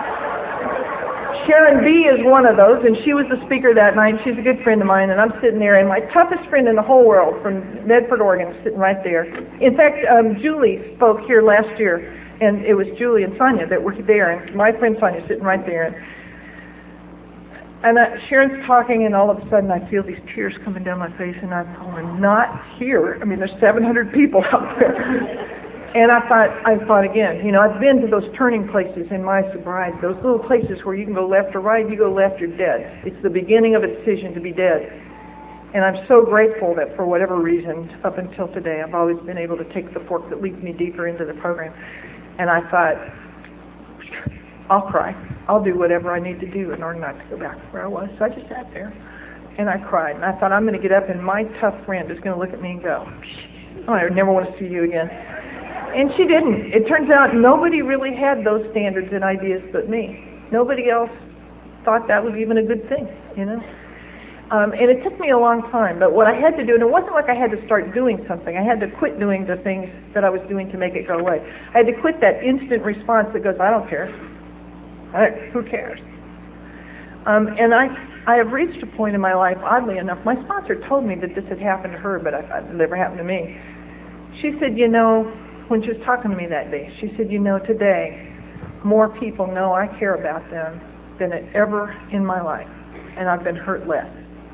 Sharon B. is one of those, and she was the speaker that night. She's a good friend of mine, and I'm sitting there, and my toughest friend in the whole world from Medford, Oregon, is sitting right there. In fact, um, Julie spoke here last year, and it was Julie and Sonia that were there, and my friend Sonia sitting right there. And, and uh, Sharon's talking, and all of a sudden I feel these tears coming down my face, and I'm going, not here. I mean, there's seven hundred people out there. And I thought, I thought again, you know, I've been to those turning places in my sobriety, those little places where you can go left or right, you go left, you're dead. It's the beginning of a decision to be dead. And I'm so grateful that for whatever reason, up until today, I've always been able to take the fork that leads me deeper into the program. And I thought, I'll cry. I'll do whatever I need to do in order not to go back to where I was. So I just sat there, and I cried. And I thought, I'm going to get up, and my tough friend is going to look at me and go, oh, I never want to see you again. And she didn't. It turns out nobody really had those standards and ideas but me. Nobody else thought that was even a good thing, you know. Um, and it took me a long time. But what I had to do, and it wasn't like I had to start doing something. I had to quit doing the things that I was doing to make it go away. I had to quit that instant response that goes, I don't care. I, who cares? Um, and I, I have reached a point in my life, oddly enough, my sponsor told me that this had happened to her, but I, it never happened to me. She said, you know, when she was talking to me that day, she said, you know, today, more people know I care about them than ever in my life, and I've been hurt less.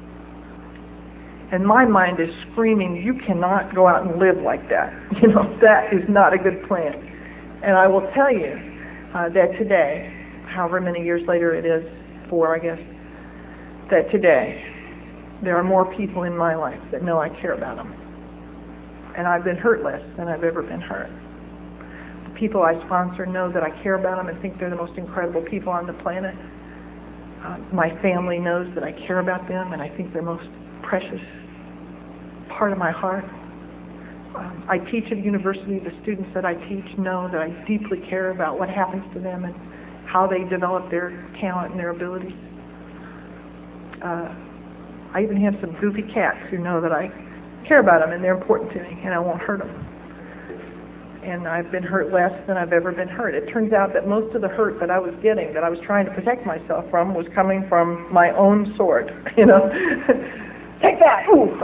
And my mind is screaming, you cannot go out and live like that. You know, that is not a good plan. And I will tell you uh, that today, however many years later it is, four I guess, that today, there are more people in my life that know I care about them. And I've been hurt less than I've ever been hurt. The people I sponsor know that I care about them and think they're the most incredible people on the planet. Uh, my family knows that I care about them and I think they're most precious part of my heart. Um, I teach at a university. The students that I teach know that I deeply care about what happens to them and how they develop their talent and their abilities. Uh, I even have some goofy cats who know that I care about them and they're important to me and I won't hurt them. And I've been hurt less than I've ever been hurt. It turns out that most of the hurt that I was getting, that I was trying to protect myself from, was coming from my own sword. You know, take that! Ooh.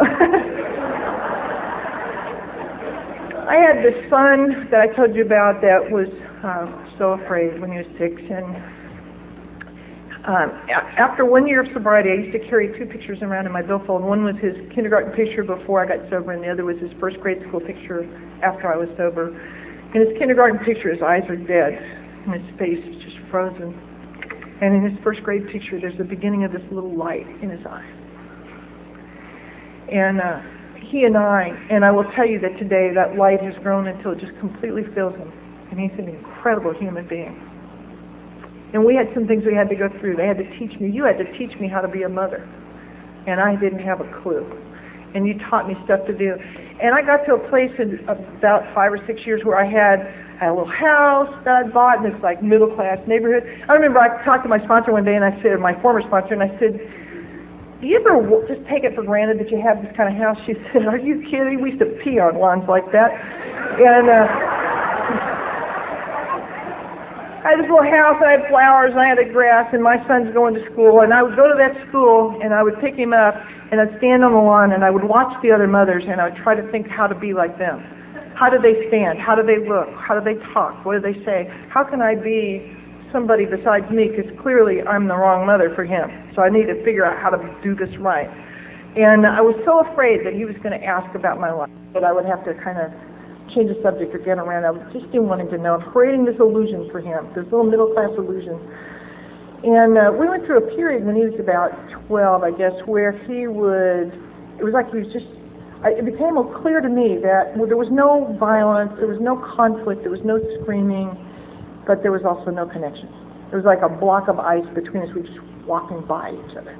I had this son that I told you about that was uh, so afraid when he was six, and Um, after one year of sobriety, I used to carry two pictures around in my billfold. One was his kindergarten picture before I got sober, and the other was his first grade school picture after I was sober. In his kindergarten picture, his eyes are dead, and his face is just frozen. And in his first grade picture, there's the beginning of this little light in his eye. And uh, he and I, and I will tell you that today that light has grown until it just completely fills him. And he's an incredible human being. And we had some things we had to go through. They had to teach me. You had to teach me how to be a mother. And I didn't have a clue. And you taught me stuff to do. And I got to a place in about five or six years where I had a little house that I bought in this like middle class neighborhood. I remember I talked to my sponsor one day, and I said, my former sponsor, and I said, do you ever just take it for granted that you have this kind of house? She said, are you kidding? We used to pee on lawns like that. And uh, I had this little house, and I had flowers, and I had the grass, and my son's going to school, and I would go to that school, and I would pick him up, and I'd stand on the lawn, and I would watch the other mothers, and I would try to think how to be like them. How do they stand? How do they look? How do they talk? What do they say? How can I be somebody besides me? Because clearly I'm the wrong mother for him. So I need to figure out how to do this right. And I was so afraid that he was going to ask about my life, that I would have to kind of change the subject or get around. I just didn't want him to know. I'm creating this illusion for him, this little middle-class illusion. And uh, we went through a period when he was about twelve, I guess, where he would, it was like he was just, it became clear to me that well, there was no violence, there was no conflict, there was no screaming, but there was also no connection. There was like a block of ice between us. We were just walking by each other.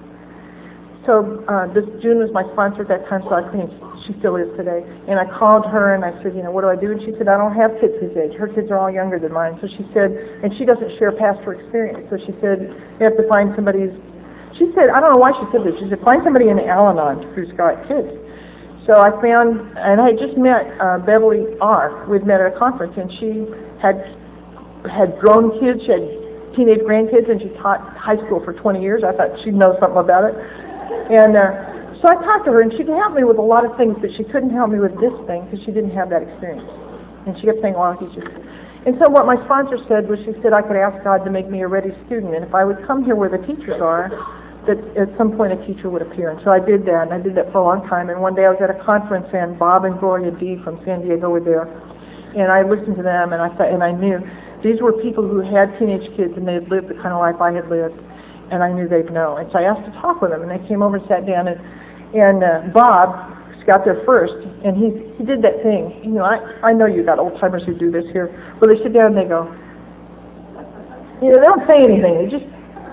So uh, this June was my sponsor at that time, so I think she still is today. And I called her and I said, you know, what do I do? And she said, I don't have kids his age. Her kids are all younger than mine. So she said, and she doesn't share past her experience. So she said, you have to find somebody who's, she said, I don't know why she said this. She said, find somebody in Al-Anon who's got kids. So I found, and I had just met uh, Beverly R. We'd met at a conference, and she had had grown kids. She had teenage grandkids, and she taught high school for twenty years. I thought she'd know something about it. And uh, so I talked to her, and she could help me with a lot of things, but she couldn't help me with this thing because she didn't have that experience. And she kept saying, well, he's just... And so what my sponsor said was she said I could ask God to make me a ready student, and if I would come here where the teachers are, that at some point a teacher would appear. And so I did that, and I did that for a long time. And one day I was at a conference, and Bob and Gloria D. from San Diego were there. And I listened to them, and I thought, and I knew these were people who had teenage kids, and they had lived the kind of life I had lived, and I knew they'd know. And so I asked to talk with them, and they came over and sat down, and, and uh, Bob got there first, and he he did that thing. You know, I, I know you got old-timers who do this here, where they sit down and they go, you know, they don't say anything. They just,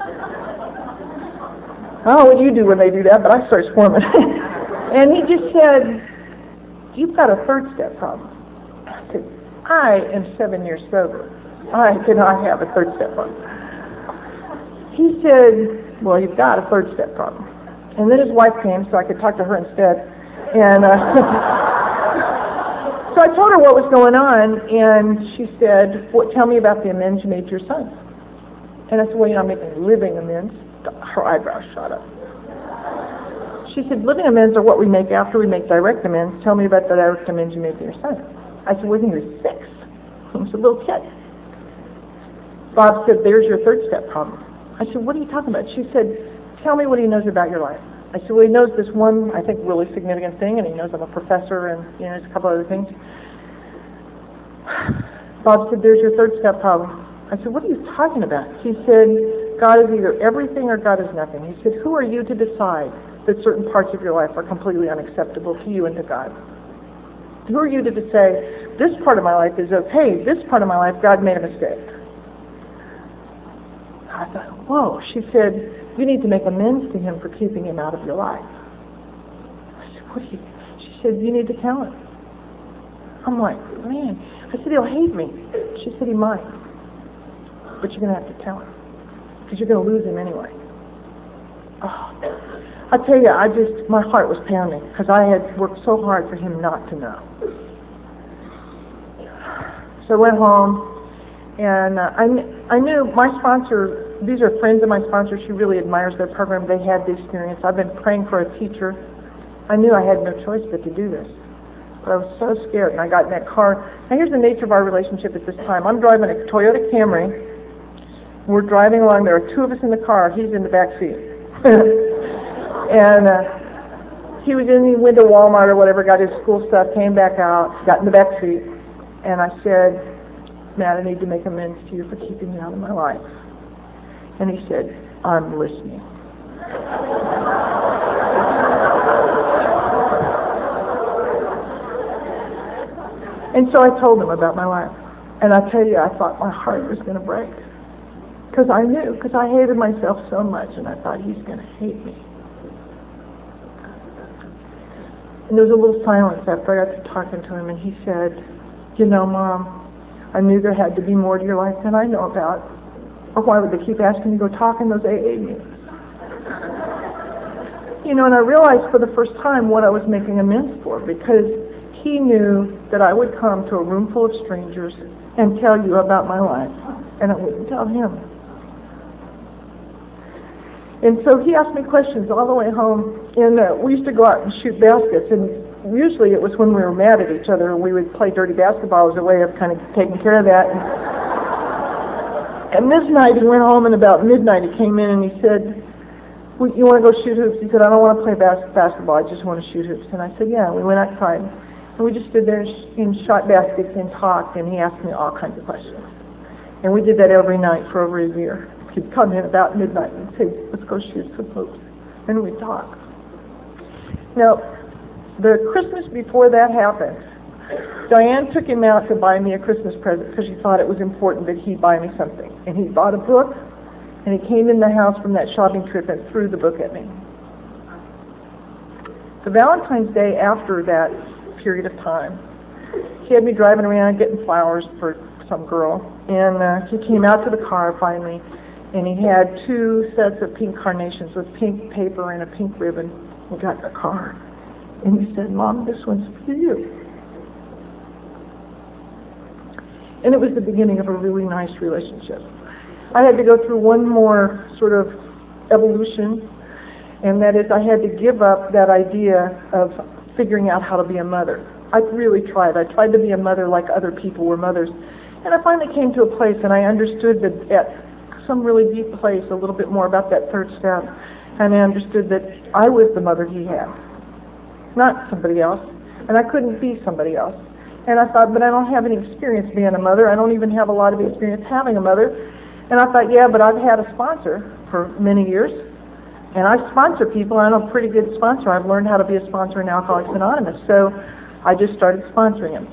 I don't know what you do when they do that, but I start squirming. And he just said, you've got a third step problem. I said, I am seven years sober. I cannot have a third step problem. He said, well, you've got a third step problem. And then his wife came so I could talk to her instead. And uh, so I told her what was going on, and she said, what, tell me about the amends you made to your son. And I said, well, you know, I'm making living amends. Her eyebrows shot up. She said, living amends are what we make after we make direct amends. Tell me about the direct amends you made to your son. I said, well, he was six. He was a little kid. Bob said, there's your third step problem. I said, what are you talking about? She said, tell me what he knows about your life. I said, well, he knows this one, I think, really significant thing, and he knows I'm a professor, and, you know, there's a couple other things. Bob said, there's your third step problem. I said, what are you talking about? He said, God is either everything or God is nothing. He said, who are you to decide that certain parts of your life are completely unacceptable to you and to God? Who are you to say, this part of my life is okay, this part of my life, God made a mistake? I thought, whoa. She said, you need to make amends to him for keeping him out of your life. I said, what do you... She said, you need to tell him. I'm like, man. I said, he'll hate me. She said, he might. But you're going to have to tell him. Because you're going to lose him anyway. Oh. I tell you, I just, my heart was pounding because I had worked so hard for him not to know. So I went home, and uh, I, I knew my sponsor, these are friends of my sponsor, she really admires their program. They had the experience. I've been praying for a teacher. I knew I had no choice but to do this. But I was so scared, and I got in that car. Now here's the nature of our relationship at this time. I'm driving a Toyota Camry. We're driving along. There are two of us in the car. He's in the back seat. And uh, he was in, he went to Walmart or whatever, got his school stuff, came back out, got in the back seat, and I said, Matt, I need to make amends to you for keeping me out of my life. And he said, I'm listening. And so I told him about my life. And I tell you, I thought my heart was going to break. Because I knew, because I hated myself so much, and I thought, he's going to hate me. And there was a little silence after I got to talking to him, and he said, you know, Mom, I knew there had to be more to your life than I know about. Or why would they keep asking me to go talk in those A A meetings? You know, and I realized for the first time what I was making amends for, because he knew that I would come to a room full of strangers and tell you about my life, and I wouldn't tell him. And so he asked me questions all the way home, and uh, we used to go out and shoot baskets, and usually it was when we were mad at each other, and we would play dirty basketball as a way of kind of taking care of that. And, and this night he went home, and about midnight he came in and he said, well, you want to go shoot hoops? He said, I don't want to play bas- basketball, I just want to shoot hoops. And I said, yeah. We went outside, and we just stood there and, sh- and shot baskets and talked, and he asked me all kinds of questions. And we did that every night for over a year. He'd come in about midnight and say, let's go shoot some hoops. And we'd talk. Now, the Christmas before that happened, Diane took him out to buy me a Christmas present because she thought it was important that he buy me something. And he bought a book, and he came in the house from that shopping trip and threw the book at me. The Valentine's Day after that period of time, he had me driving around getting flowers for some girl, and uh, he came out to the car finally, and he had two sets of pink carnations with pink paper and a pink ribbon. We got in the car, and he said, Mom, this one's for you. And it was the beginning of a really nice relationship. I had to go through one more sort of evolution, and that is I had to give up that idea of figuring out how to be a mother. I really tried. I tried to be a mother like other people were mothers. And I finally came to a place, and I understood that at some really deep place a little bit more about that third step, and I understood that I was the mother he had, not somebody else, and I couldn't be somebody else. And I thought, but I don't have any experience being a mother. I don't even have a lot of experience having a mother. And I thought, yeah, but I've had a sponsor for many years, and I sponsor people. I'm a pretty good sponsor. I've learned how to be a sponsor in Alcoholics Anonymous, so I just started sponsoring him.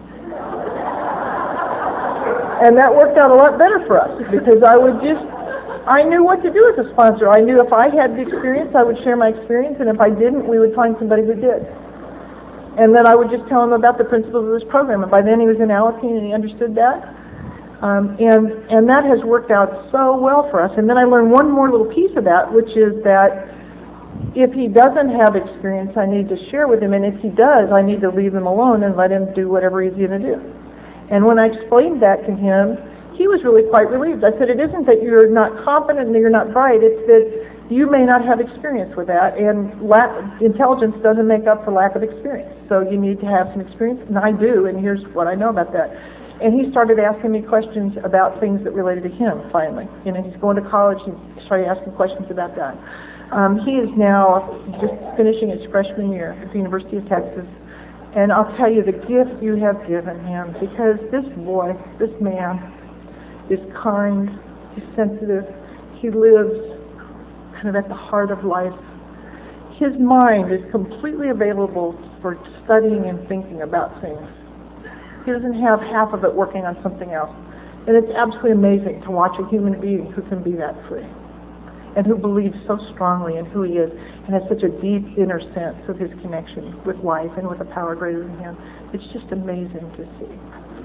And that worked out a lot better for us, because I would just, I knew what to do as a sponsor. I knew if I had the experience, I would share my experience, and if I didn't, we would find somebody who did. And then I would just tell him about the principles of this program. And by then he was in Alateen, and he understood that. Um, and, and that has worked out so well for us. And then I learned one more little piece of that, which is that if he doesn't have experience, I need to share with him. And if he does, I need to leave him alone and let him do whatever he's going to do. And when I explained that to him, he was really quite relieved. I said, it isn't that you're not competent and that you're not bright. It's that you may not have experience with that. And lack, intelligence doesn't make up for lack of experience. So you need to have some experience. And I do, and here's what I know about that. And he started asking me questions about things that related to him, finally. You know, he's going to college. He started asking questions about that. Um, he is now just finishing his freshman year at the University of Texas. And I'll tell you the gift you have given him, because this boy, this man, is kind, he's sensitive, he lives kind of at the heart of life. His mind is completely available for studying and thinking about things. He doesn't have half of it working on something else. And it's absolutely amazing to watch a human being who can be that free, and who believes so strongly in who he is, and has such a deep inner sense of his connection with life and with a power greater than him. It's just amazing to see.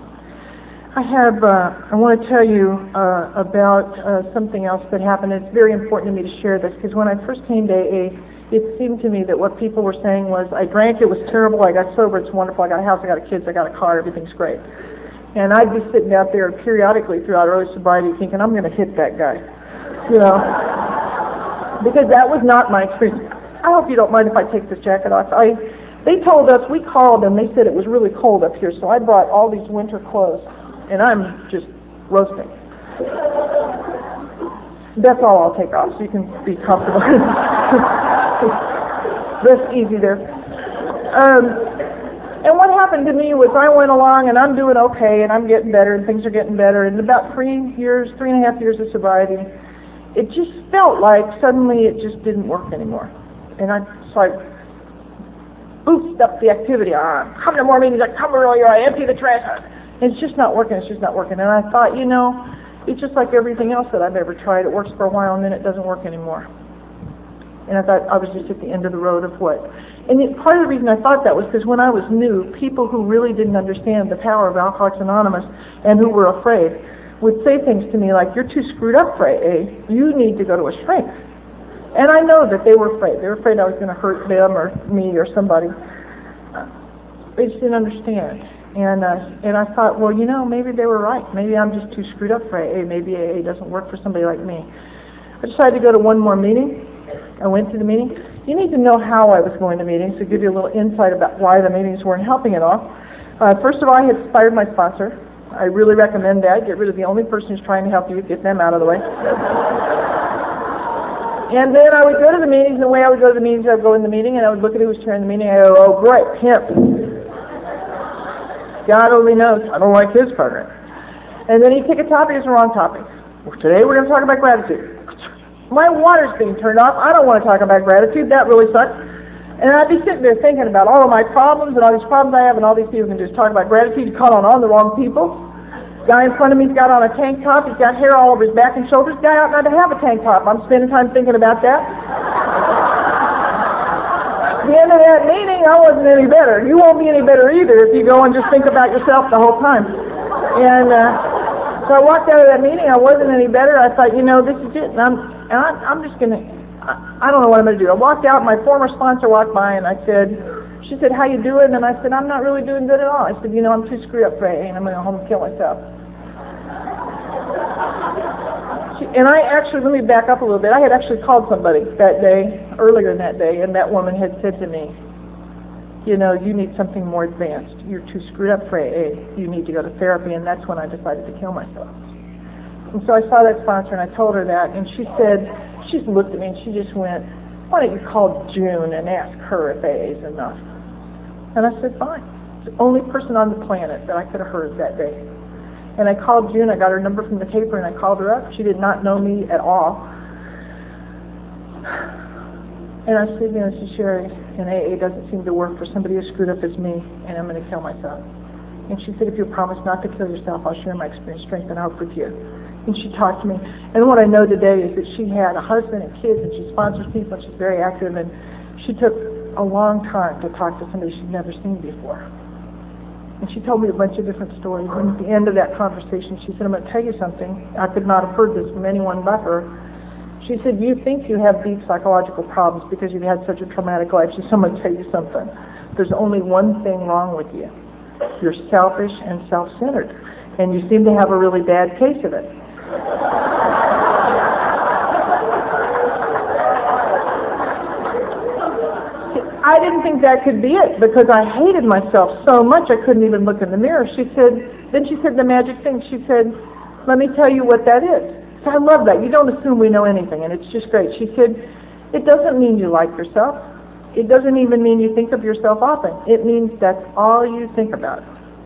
I have, uh, I want to tell you uh, about uh, something else that happened. It's very important to me to share this, because when I first came to A A, it seemed to me that what people were saying was, I drank, it was terrible, I got sober, it's wonderful, I got a house, I got a kids, I got a car, everything's great. And I'd be sitting out there periodically throughout early sobriety thinking, I'm going to hit that guy, you know, because that was not my experience. I hope you don't mind if I take this jacket off. I, they told us, we called and they said it was really cold up here, so I brought all these winter clothes, and I'm just roasting. That's all I'll take off, so you can be comfortable. Rest easy there. Um, and what happened to me was I went along, and I'm doing okay, and I'm getting better, and things are getting better. And about three years, three and a half years of sobriety, it just felt like suddenly it just didn't work anymore. And I, so I boost up the activity. I come to more meetings, I come earlier, I empty the trash. And it's just not working, it's just not working. And I thought, you know, it's just like everything else that I've ever tried. It works for a while and then it doesn't work anymore. And I thought I was just at the end of the road of what. And it, part of the reason I thought that was because when I was new, people who really didn't understand the power of Alcoholics Anonymous and who were afraid would say things to me like, you're too screwed up for A A. You need to go to a shrink. And I know that they were afraid. They were afraid I was going to hurt them or me or somebody. They just didn't understand. And uh, and I thought, well, you know, maybe they were right. Maybe I'm just too screwed up for A A. Maybe A A doesn't work for somebody like me. I decided to go to one more meeting. I went to the meeting. You need to know how I was going to meetings to give you a little insight about why the meetings weren't helping at all. Uh, first of all, I had fired my sponsor. I really recommend that. Get rid of the only person who's trying to help you. Get them out of the way. And then I would go to the meetings. And the way I would go to the meetings, I would go in the meeting and I would look at who was chairing the meeting. And I go, oh, great, him. God only knows. I don't like his program. And then he'd pick a topic. It's the wrong topic. Well, today we're going to talk about gratitude. My water's being turned off. I don't want to talk about gratitude. That really sucks. And I'd be sitting there thinking about all of my problems and all these problems I have, and all these people can just talk about gratitude. You caught on all the wrong people. Guy in front of me's got on a tank top. He's got hair all over his back and shoulders. Guy ought not to have a tank top. I'm spending time thinking about that. At the end of that meeting, I wasn't any better. You won't be any better either if you go and just think about yourself the whole time. And uh, so I walked out of that meeting. I wasn't any better. I thought, you know, this is it. And I'm And I, I'm just going to, I don't know what I'm going to do. I walked out, my former sponsor walked by, and I said, she said, how you doing? And I said, I'm not really doing good at all. I said, you know, I'm too screwed up for A A, and I'm going to go home and kill myself. She, and I actually, let me back up a little bit. I had actually called somebody that day, earlier in that day, and that woman had said to me, you know, you need something more advanced. You're too screwed up for A A. You need to go to therapy, and that's when I decided to kill myself. And so I saw that sponsor and I told her that, and she said, she just looked at me and she just went, why don't you call June and ask her if A A is enough? And I said, fine. It's the only person on the planet that I could have heard that day. And I called June, I got her number from the paper and I called her up. She did not know me at all. And I said, you know, this is Sherry, and A A doesn't seem to work for somebody as screwed up as me, and I'm going to kill myself. And she said, if you promise not to kill yourself, I'll share my experience, strength, and hope with you. And she talked to me. And what I know today is that she had a husband and kids, and she sponsors people, and she's very active, and she took a long time to talk to somebody she'd never seen before. And she told me a bunch of different stories. And at the end of that conversation, she said, I'm going to tell you something. I could not have heard this from anyone but her. She said, you think you have deep psychological problems because you've had such a traumatic life. She said, I'm going to tell you something. There's only one thing wrong with you. You're selfish and self-centered. And you seem to have a really bad case of it. I didn't think that could be it because I hated myself so much I couldn't even look in the mirror. She said, then she said the magic thing. She said, let me tell you what that is. So I love that. You don't assume we know anything, and it's just great. She said, it doesn't mean you like yourself. It doesn't even mean you think of yourself often. It means that's all you think about.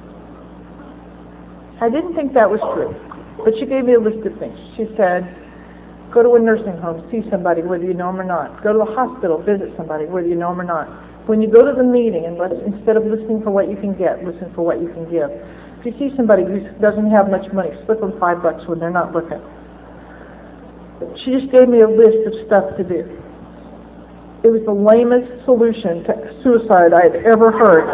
I didn't think that was true, but she gave me a list of things. She said, go to a nursing home, see somebody, whether you know them or not. Go to the hospital, visit somebody, whether you know them or not. When you go to the meeting, and let's, instead of listening for what you can get, listen for what you can give. If you see somebody who doesn't have much money, slip them five bucks when they're not looking. She just gave me a list of stuff to do. It was the lamest solution to suicide I had ever heard.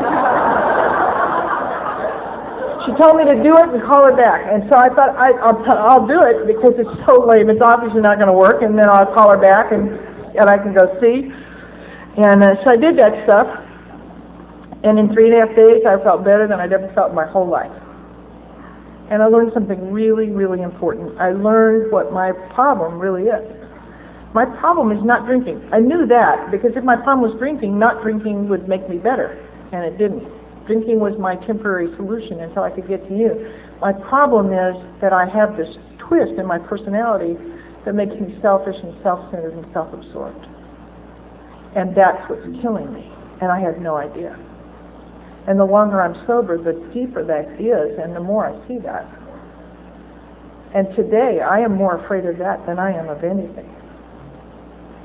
She told me to do it and call her back. And so I thought, I, I'll, t- I'll do it because it's so lame. It's obviously not going to work. And then I'll call her back and, and I can go see. And uh, so I did that stuff. And in three and a half days, I felt better than I'd ever felt in my whole life. And I learned something really, really important. I learned what my problem really is. My problem is not drinking. I knew that because if my problem was drinking, not drinking would make me better. And it didn't. Drinking was my temporary solution until I could get to you. My problem is that I have this twist in my personality that makes me selfish and self-centered and self-absorbed. And that's what's killing me. And I had no idea. And the longer I'm sober, the deeper that is, and the more I see that. And today, I am more afraid of that than I am of anything.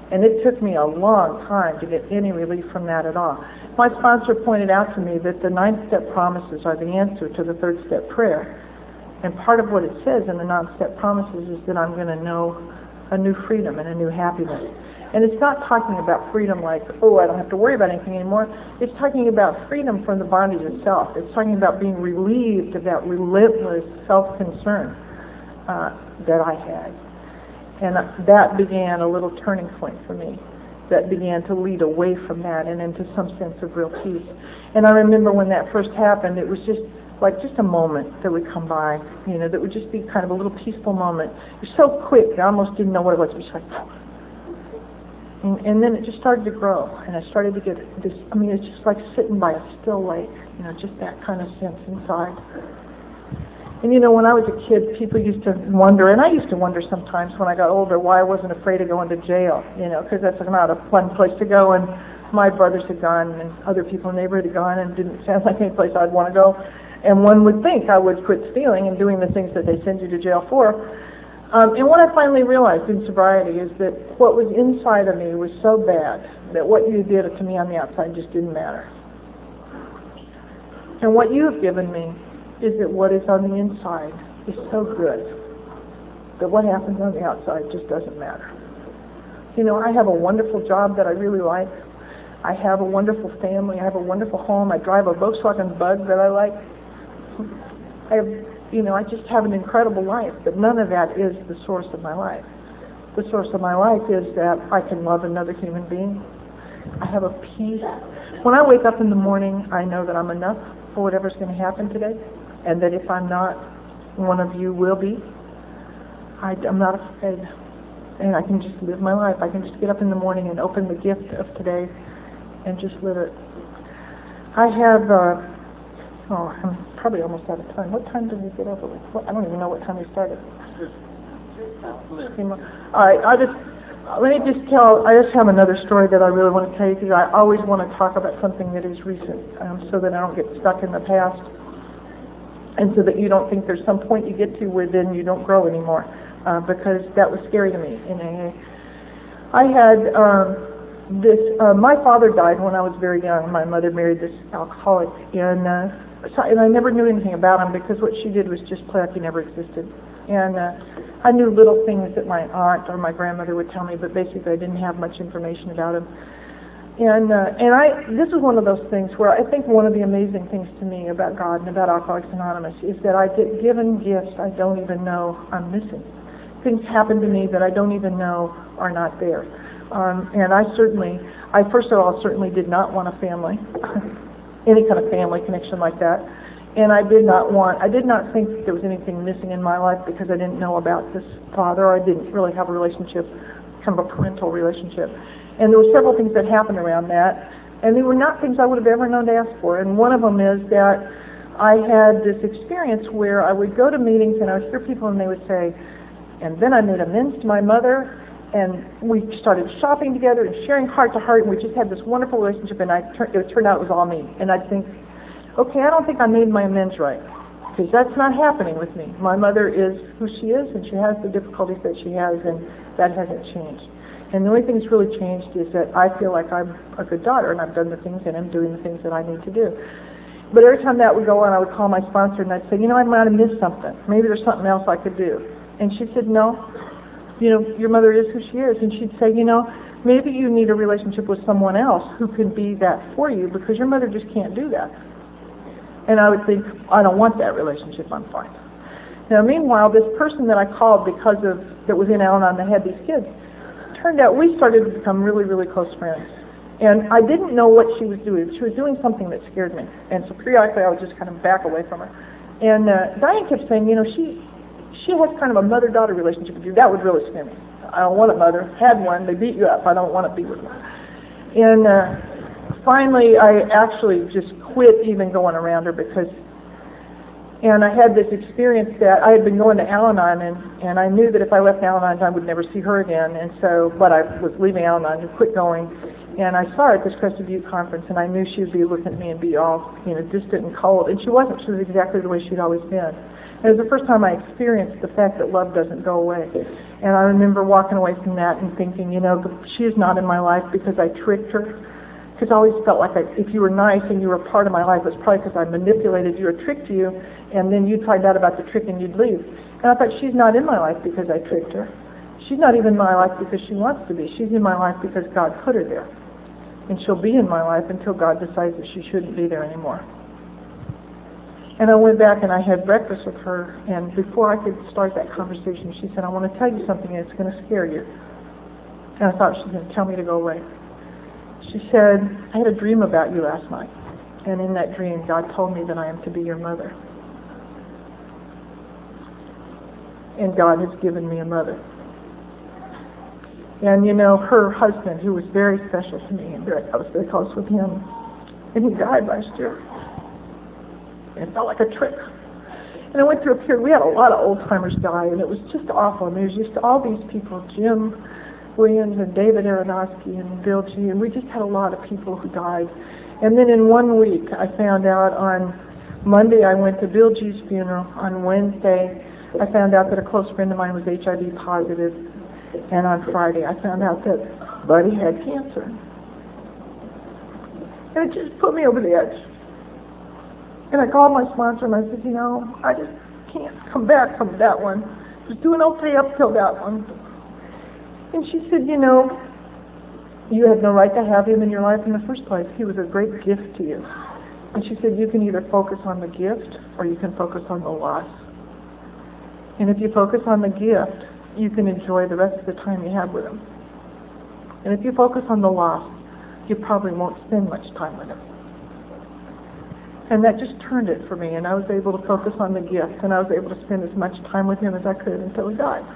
And it took me a long time to get any relief from that at all. My sponsor pointed out to me that the nine-step promises are the answer to the third-step prayer. And part of what it says in the nine-step promises is that I'm going to know a new freedom and a new happiness. And it's not talking about freedom like, oh, I don't have to worry about anything anymore. It's talking about freedom from the bondage itself. It's talking about being relieved of that relentless self-concern uh, that I had. And that began a little turning point for me. That began to lead away from that and into some sense of real peace. And I remember when that first happened, it was just like just a moment that would come by, you know, that would just be kind of a little peaceful moment. It was so quick, I almost didn't know what it was. It was like, and, and then it just started to grow, and I started to get this, I mean, it's just like sitting by a still lake, you know, just that kind of sense inside. And you know, when I was a kid, people used to wonder, and I used to wonder sometimes when I got older, why I wasn't afraid of going to jail, you know, because that's not a fun place to go, and my brothers had gone, and other people in the neighborhood had gone, and it didn't sound like any place I'd want to go. And one would think I would quit stealing and doing the things that they send you to jail for. Um, and what I finally realized in sobriety is that what was inside of me was so bad that what you did to me on the outside just didn't matter. And what you have given me is that what is on the inside is so good that what happens on the outside just doesn't matter. You know, I have a wonderful job that I really like. I have a wonderful family. I have a wonderful home. I drive a Volkswagen Bug that I like. I have, you know, I just have an incredible life, but none of that is the source of my life. The source of my life is that I can love another human being. I have a peace. When I wake up in the morning, I know that I'm enough for whatever's going to happen today, and that if I'm not, one of you will be. I, I'm not afraid, and I can just live my life. I can just get up in the morning and open the gift of today and just live it. I have... Uh, Oh, I'm probably almost out of time. What time did we get over with? What, I don't even know what time we started. All right, I just let me just tell. I just have another story that I really want to tell you because I always want to talk about something that is recent, um, so that I don't get stuck in the past, and so that you don't think there's some point you get to where then you don't grow anymore, uh, because that was scary to me in A A. I had. Um, This, uh, my father died when I was very young. My mother married this alcoholic, and uh, so, and I never knew anything about him because what she did was just play like he never existed. And uh, I knew little things that my aunt or my grandmother would tell me, but basically I didn't have much information about him. And uh, and I this is one of those things where I think one of the amazing things to me about God and about Alcoholics Anonymous is that I get given gifts I don't even know I'm missing. Things happen to me that I don't even know are not there. Um, and I certainly, I first of all certainly did not want a family, any kind of family connection like that. And I did not want, I did not think that there was anything missing in my life because I didn't know about this father, or I didn't really have a relationship, kind of a parental relationship. And there were several things that happened around that, and they were not things I would have ever known to ask for. And one of them is that I had this experience where I would go to meetings and I would hear people and they would say, and then I made amends to my mother, and we started shopping together and sharing heart to heart, and we just had this wonderful relationship, and I tur- it turned out it was all me. And I'd think, okay, I don't think I made my amends right, because that's not happening with me. My mother is who she is, and she has the difficulties that she has, and that hasn't changed. And the only thing that's really changed is that I feel like I'm a good daughter, and I've done the things, and I'm doing the things that I need to do. But every time that would go on, I would call my sponsor, and I'd say, you know, I might have missed something. Maybe there's something else I could do. And she said, no. You know, your mother is who she is. And she'd say, you know, maybe you need a relationship with someone else who can be that for you because your mother just can't do that. And I would think, I don't want that relationship, I'm fine. Now, meanwhile, this person that I called because of, that was in Al-Anon that had these kids, turned out we started to become really, really close friends. And I didn't know what she was doing. She was doing something that scared me. And so periodically I would just kind of back away from her. And uh, Diane kept saying, you know, she... She has kind of a mother-daughter relationship with you. That would really scare me. I don't want a mother. Had one. They beat you up. I don't want to be with one. And uh, finally, I actually just quit even going around her because, and I had this experience that I had been going to Al-Anon, and, and I knew that if I left Al-Anon, I would never see her again. And so, but I was leaving Al-Anon to quit going. And I saw her at this Crested Butte conference, and I knew she would be looking at me and be all, you know, distant and cold. And she wasn't. She was exactly the way she'd always been. And it was the first time I experienced the fact that love doesn't go away. And I remember walking away from that and thinking, you know, she is not in my life because I tricked her. Because I always felt like I, if you were nice and you were a part of my life, it was probably because I manipulated you or tricked you, and then you'd find out about the trick and you'd leave. And I thought, she's not in my life because I tricked her. She's not even in my life because she wants to be. She's in my life because God put her there. And she'll be in my life until God decides that she shouldn't be there anymore. And I went back and I had breakfast with her, and before I could start that conversation, she said, I want to tell you something that's going to scare you. And I thought she was going to tell me to go away. She said, I had a dream about you last night, and in that dream, God told me that I am to be your mother. And God has given me a mother. And, you know, her husband, who was very special to me, and very, I was very close with him, and he died last year. And it felt like a trick. And I went through a period, we had a lot of old-timers die, and it was just awful. And there was just all these people, Jim Williams and David Aronofsky and Bill G., and we just had a lot of people who died. And then in one week, I found out on Monday, I went to Bill G.'s funeral. On Wednesday, I found out that a close friend of mine was H I V positive. And on Friday, I found out that Buddy had cancer. And it just put me over the edge. And I called my sponsor and I said, you know, I just can't come back from that one. I was doing okay up till that one. And she said, you know, you had no right to have him in your life in the first place. He was a great gift to you. And she said, you can either focus on the gift or you can focus on the loss. And if you focus on the gift, you can enjoy the rest of the time you have with him. And if you focus on the loss, you probably won't spend much time with him. And that just turned it for me, and I was able to focus on the gift, and I was able to spend as much time with him as I could until he died.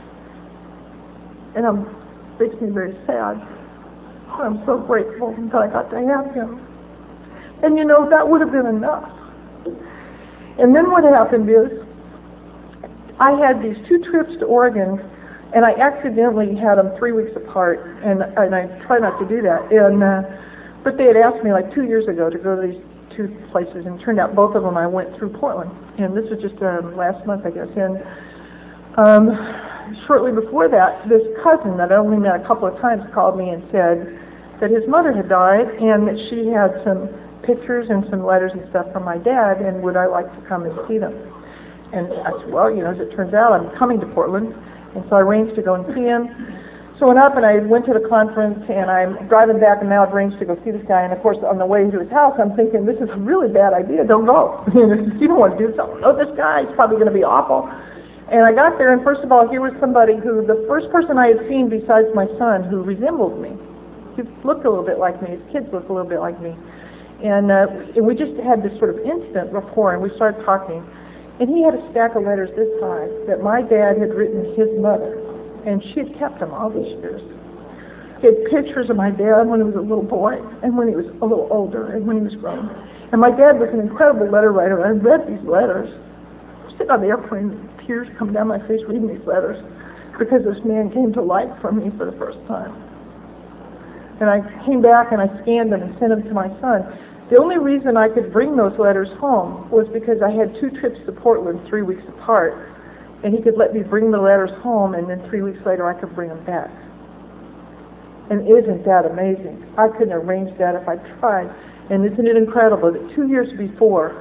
And it makes me very sad. I'm so grateful that I got to have him. And you know, that would have been enough. And then what happened is, I had these two trips to Oregon, and I accidentally had them three weeks apart, and, and I try not to do that. And uh, but they had asked me like two years ago to go to these two places, and it turned out both of them I went through Portland. And this was just um, last month, I guess. And um, shortly before that, this cousin that I only met a couple of times called me and said that his mother had died, and that she had some pictures and some letters and stuff from my dad, and would I like to come and see them? And I said, well, you know, as it turns out, I'm coming to Portland. And so I arranged to go and see him. So I went up and I went to the conference, and I'm driving back, and now I've arranged to go see this guy. And of course, on the way to his house, I'm thinking, this is a really bad idea. Don't go. You don't want to do something. Oh, this guy, he's probably going to be awful. And I got there, and first of all, here was somebody who, the first person I had seen besides my son, who resembled me. He looked a little bit like me. His kids looked a little bit like me. And, uh, and we just had this sort of instant rapport, and we started talking. And he had a stack of letters this high that my dad had written his mother, and she had kept them all these years. He had pictures of my dad when he was a little boy, and when he was a little older, and when he was grown. And my dad was an incredible letter writer. I read these letters. I was sitting on the airplane, and tears come down my face reading these letters, because this man came to life for me for the first time. And I came back and I scanned them and sent them to my son. The only reason I could bring those letters home was because I had two trips to Portland three weeks apart, and he could let me bring the letters home, and then three weeks later I could bring them back. And isn't that amazing? I couldn't arrange that if I tried. And isn't it incredible that two years before,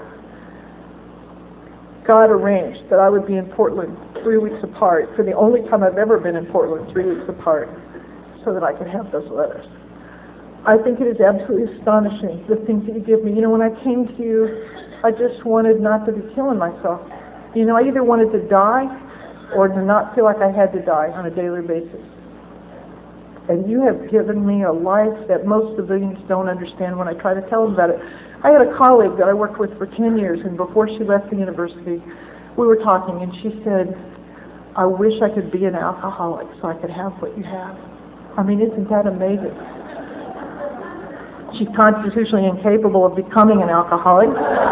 God arranged that I would be in Portland three weeks apart, for the only time I've ever been in Portland three weeks apart, so that I could have those letters. I think it is absolutely astonishing, the things that you give me. You know, when I came to you, I just wanted not to be killing myself. You know, I either wanted to die or to not feel like I had to die on a daily basis. And you have given me a life that most civilians don't understand when I try to tell them about it. I had a colleague that I worked with for ten years, and before she left the university, we were talking, and she said, I wish I could be an alcoholic so I could have what you have. I mean, isn't that amazing? She's constitutionally incapable of becoming an alcoholic.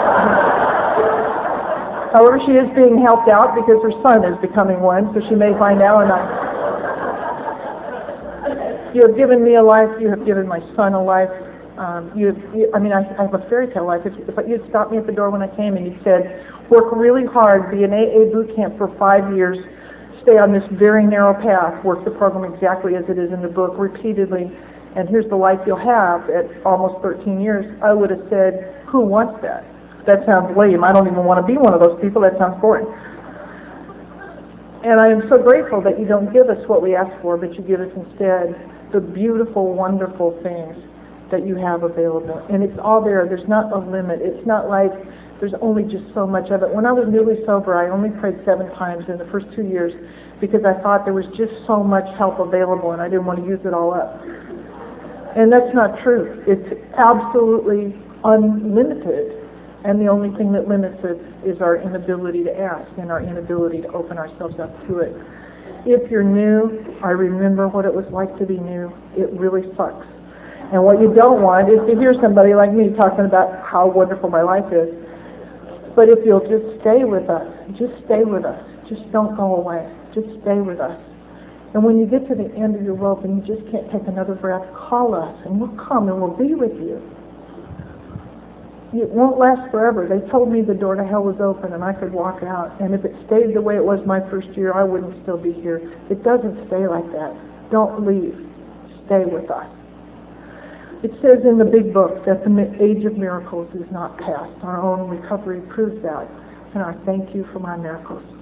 However, she is being helped out because her son is becoming one, so she may find out or not. You have given me a life. You have given my son a life. Um, you, you, I mean, I, I have a fairy tale life. If, if you'd stopped me at the door when I came and you said, work really hard, be in A A boot camp for five years, stay on this very narrow path, work the program exactly as it is in the book repeatedly, and here's the life you'll have at almost thirteen years, I would have said, who wants that? That sounds lame. I don't even want to be one of those people. That sounds boring. And I am so grateful that you don't give us what we ask for, but you give us instead the beautiful, wonderful things that you have available. And it's all there. There's not a limit. It's not like there's only just so much of it. When I was newly sober, I only prayed seven times in the first two years because I thought there was just so much help available and I didn't want to use it all up. And that's not true. It's absolutely unlimited. And the only thing that limits it is our inability to ask and our inability to open ourselves up to it. If you're new, I remember what it was like to be new. It really sucks. And what you don't want is to hear somebody like me talking about how wonderful my life is. But if you'll just stay with us, just stay with us. Just don't go away. Just stay with us. And when you get to the end of your rope and you just can't take another breath, call us and we'll come and we'll be with you. It won't last forever. They told me the door to hell was open and I could walk out. And if it stayed the way it was my first year, I wouldn't still be here. It doesn't stay like that. Don't leave. Stay with us. It says in the big book that the age of miracles is not past. Our own recovery proves that. And I thank you for my miracles.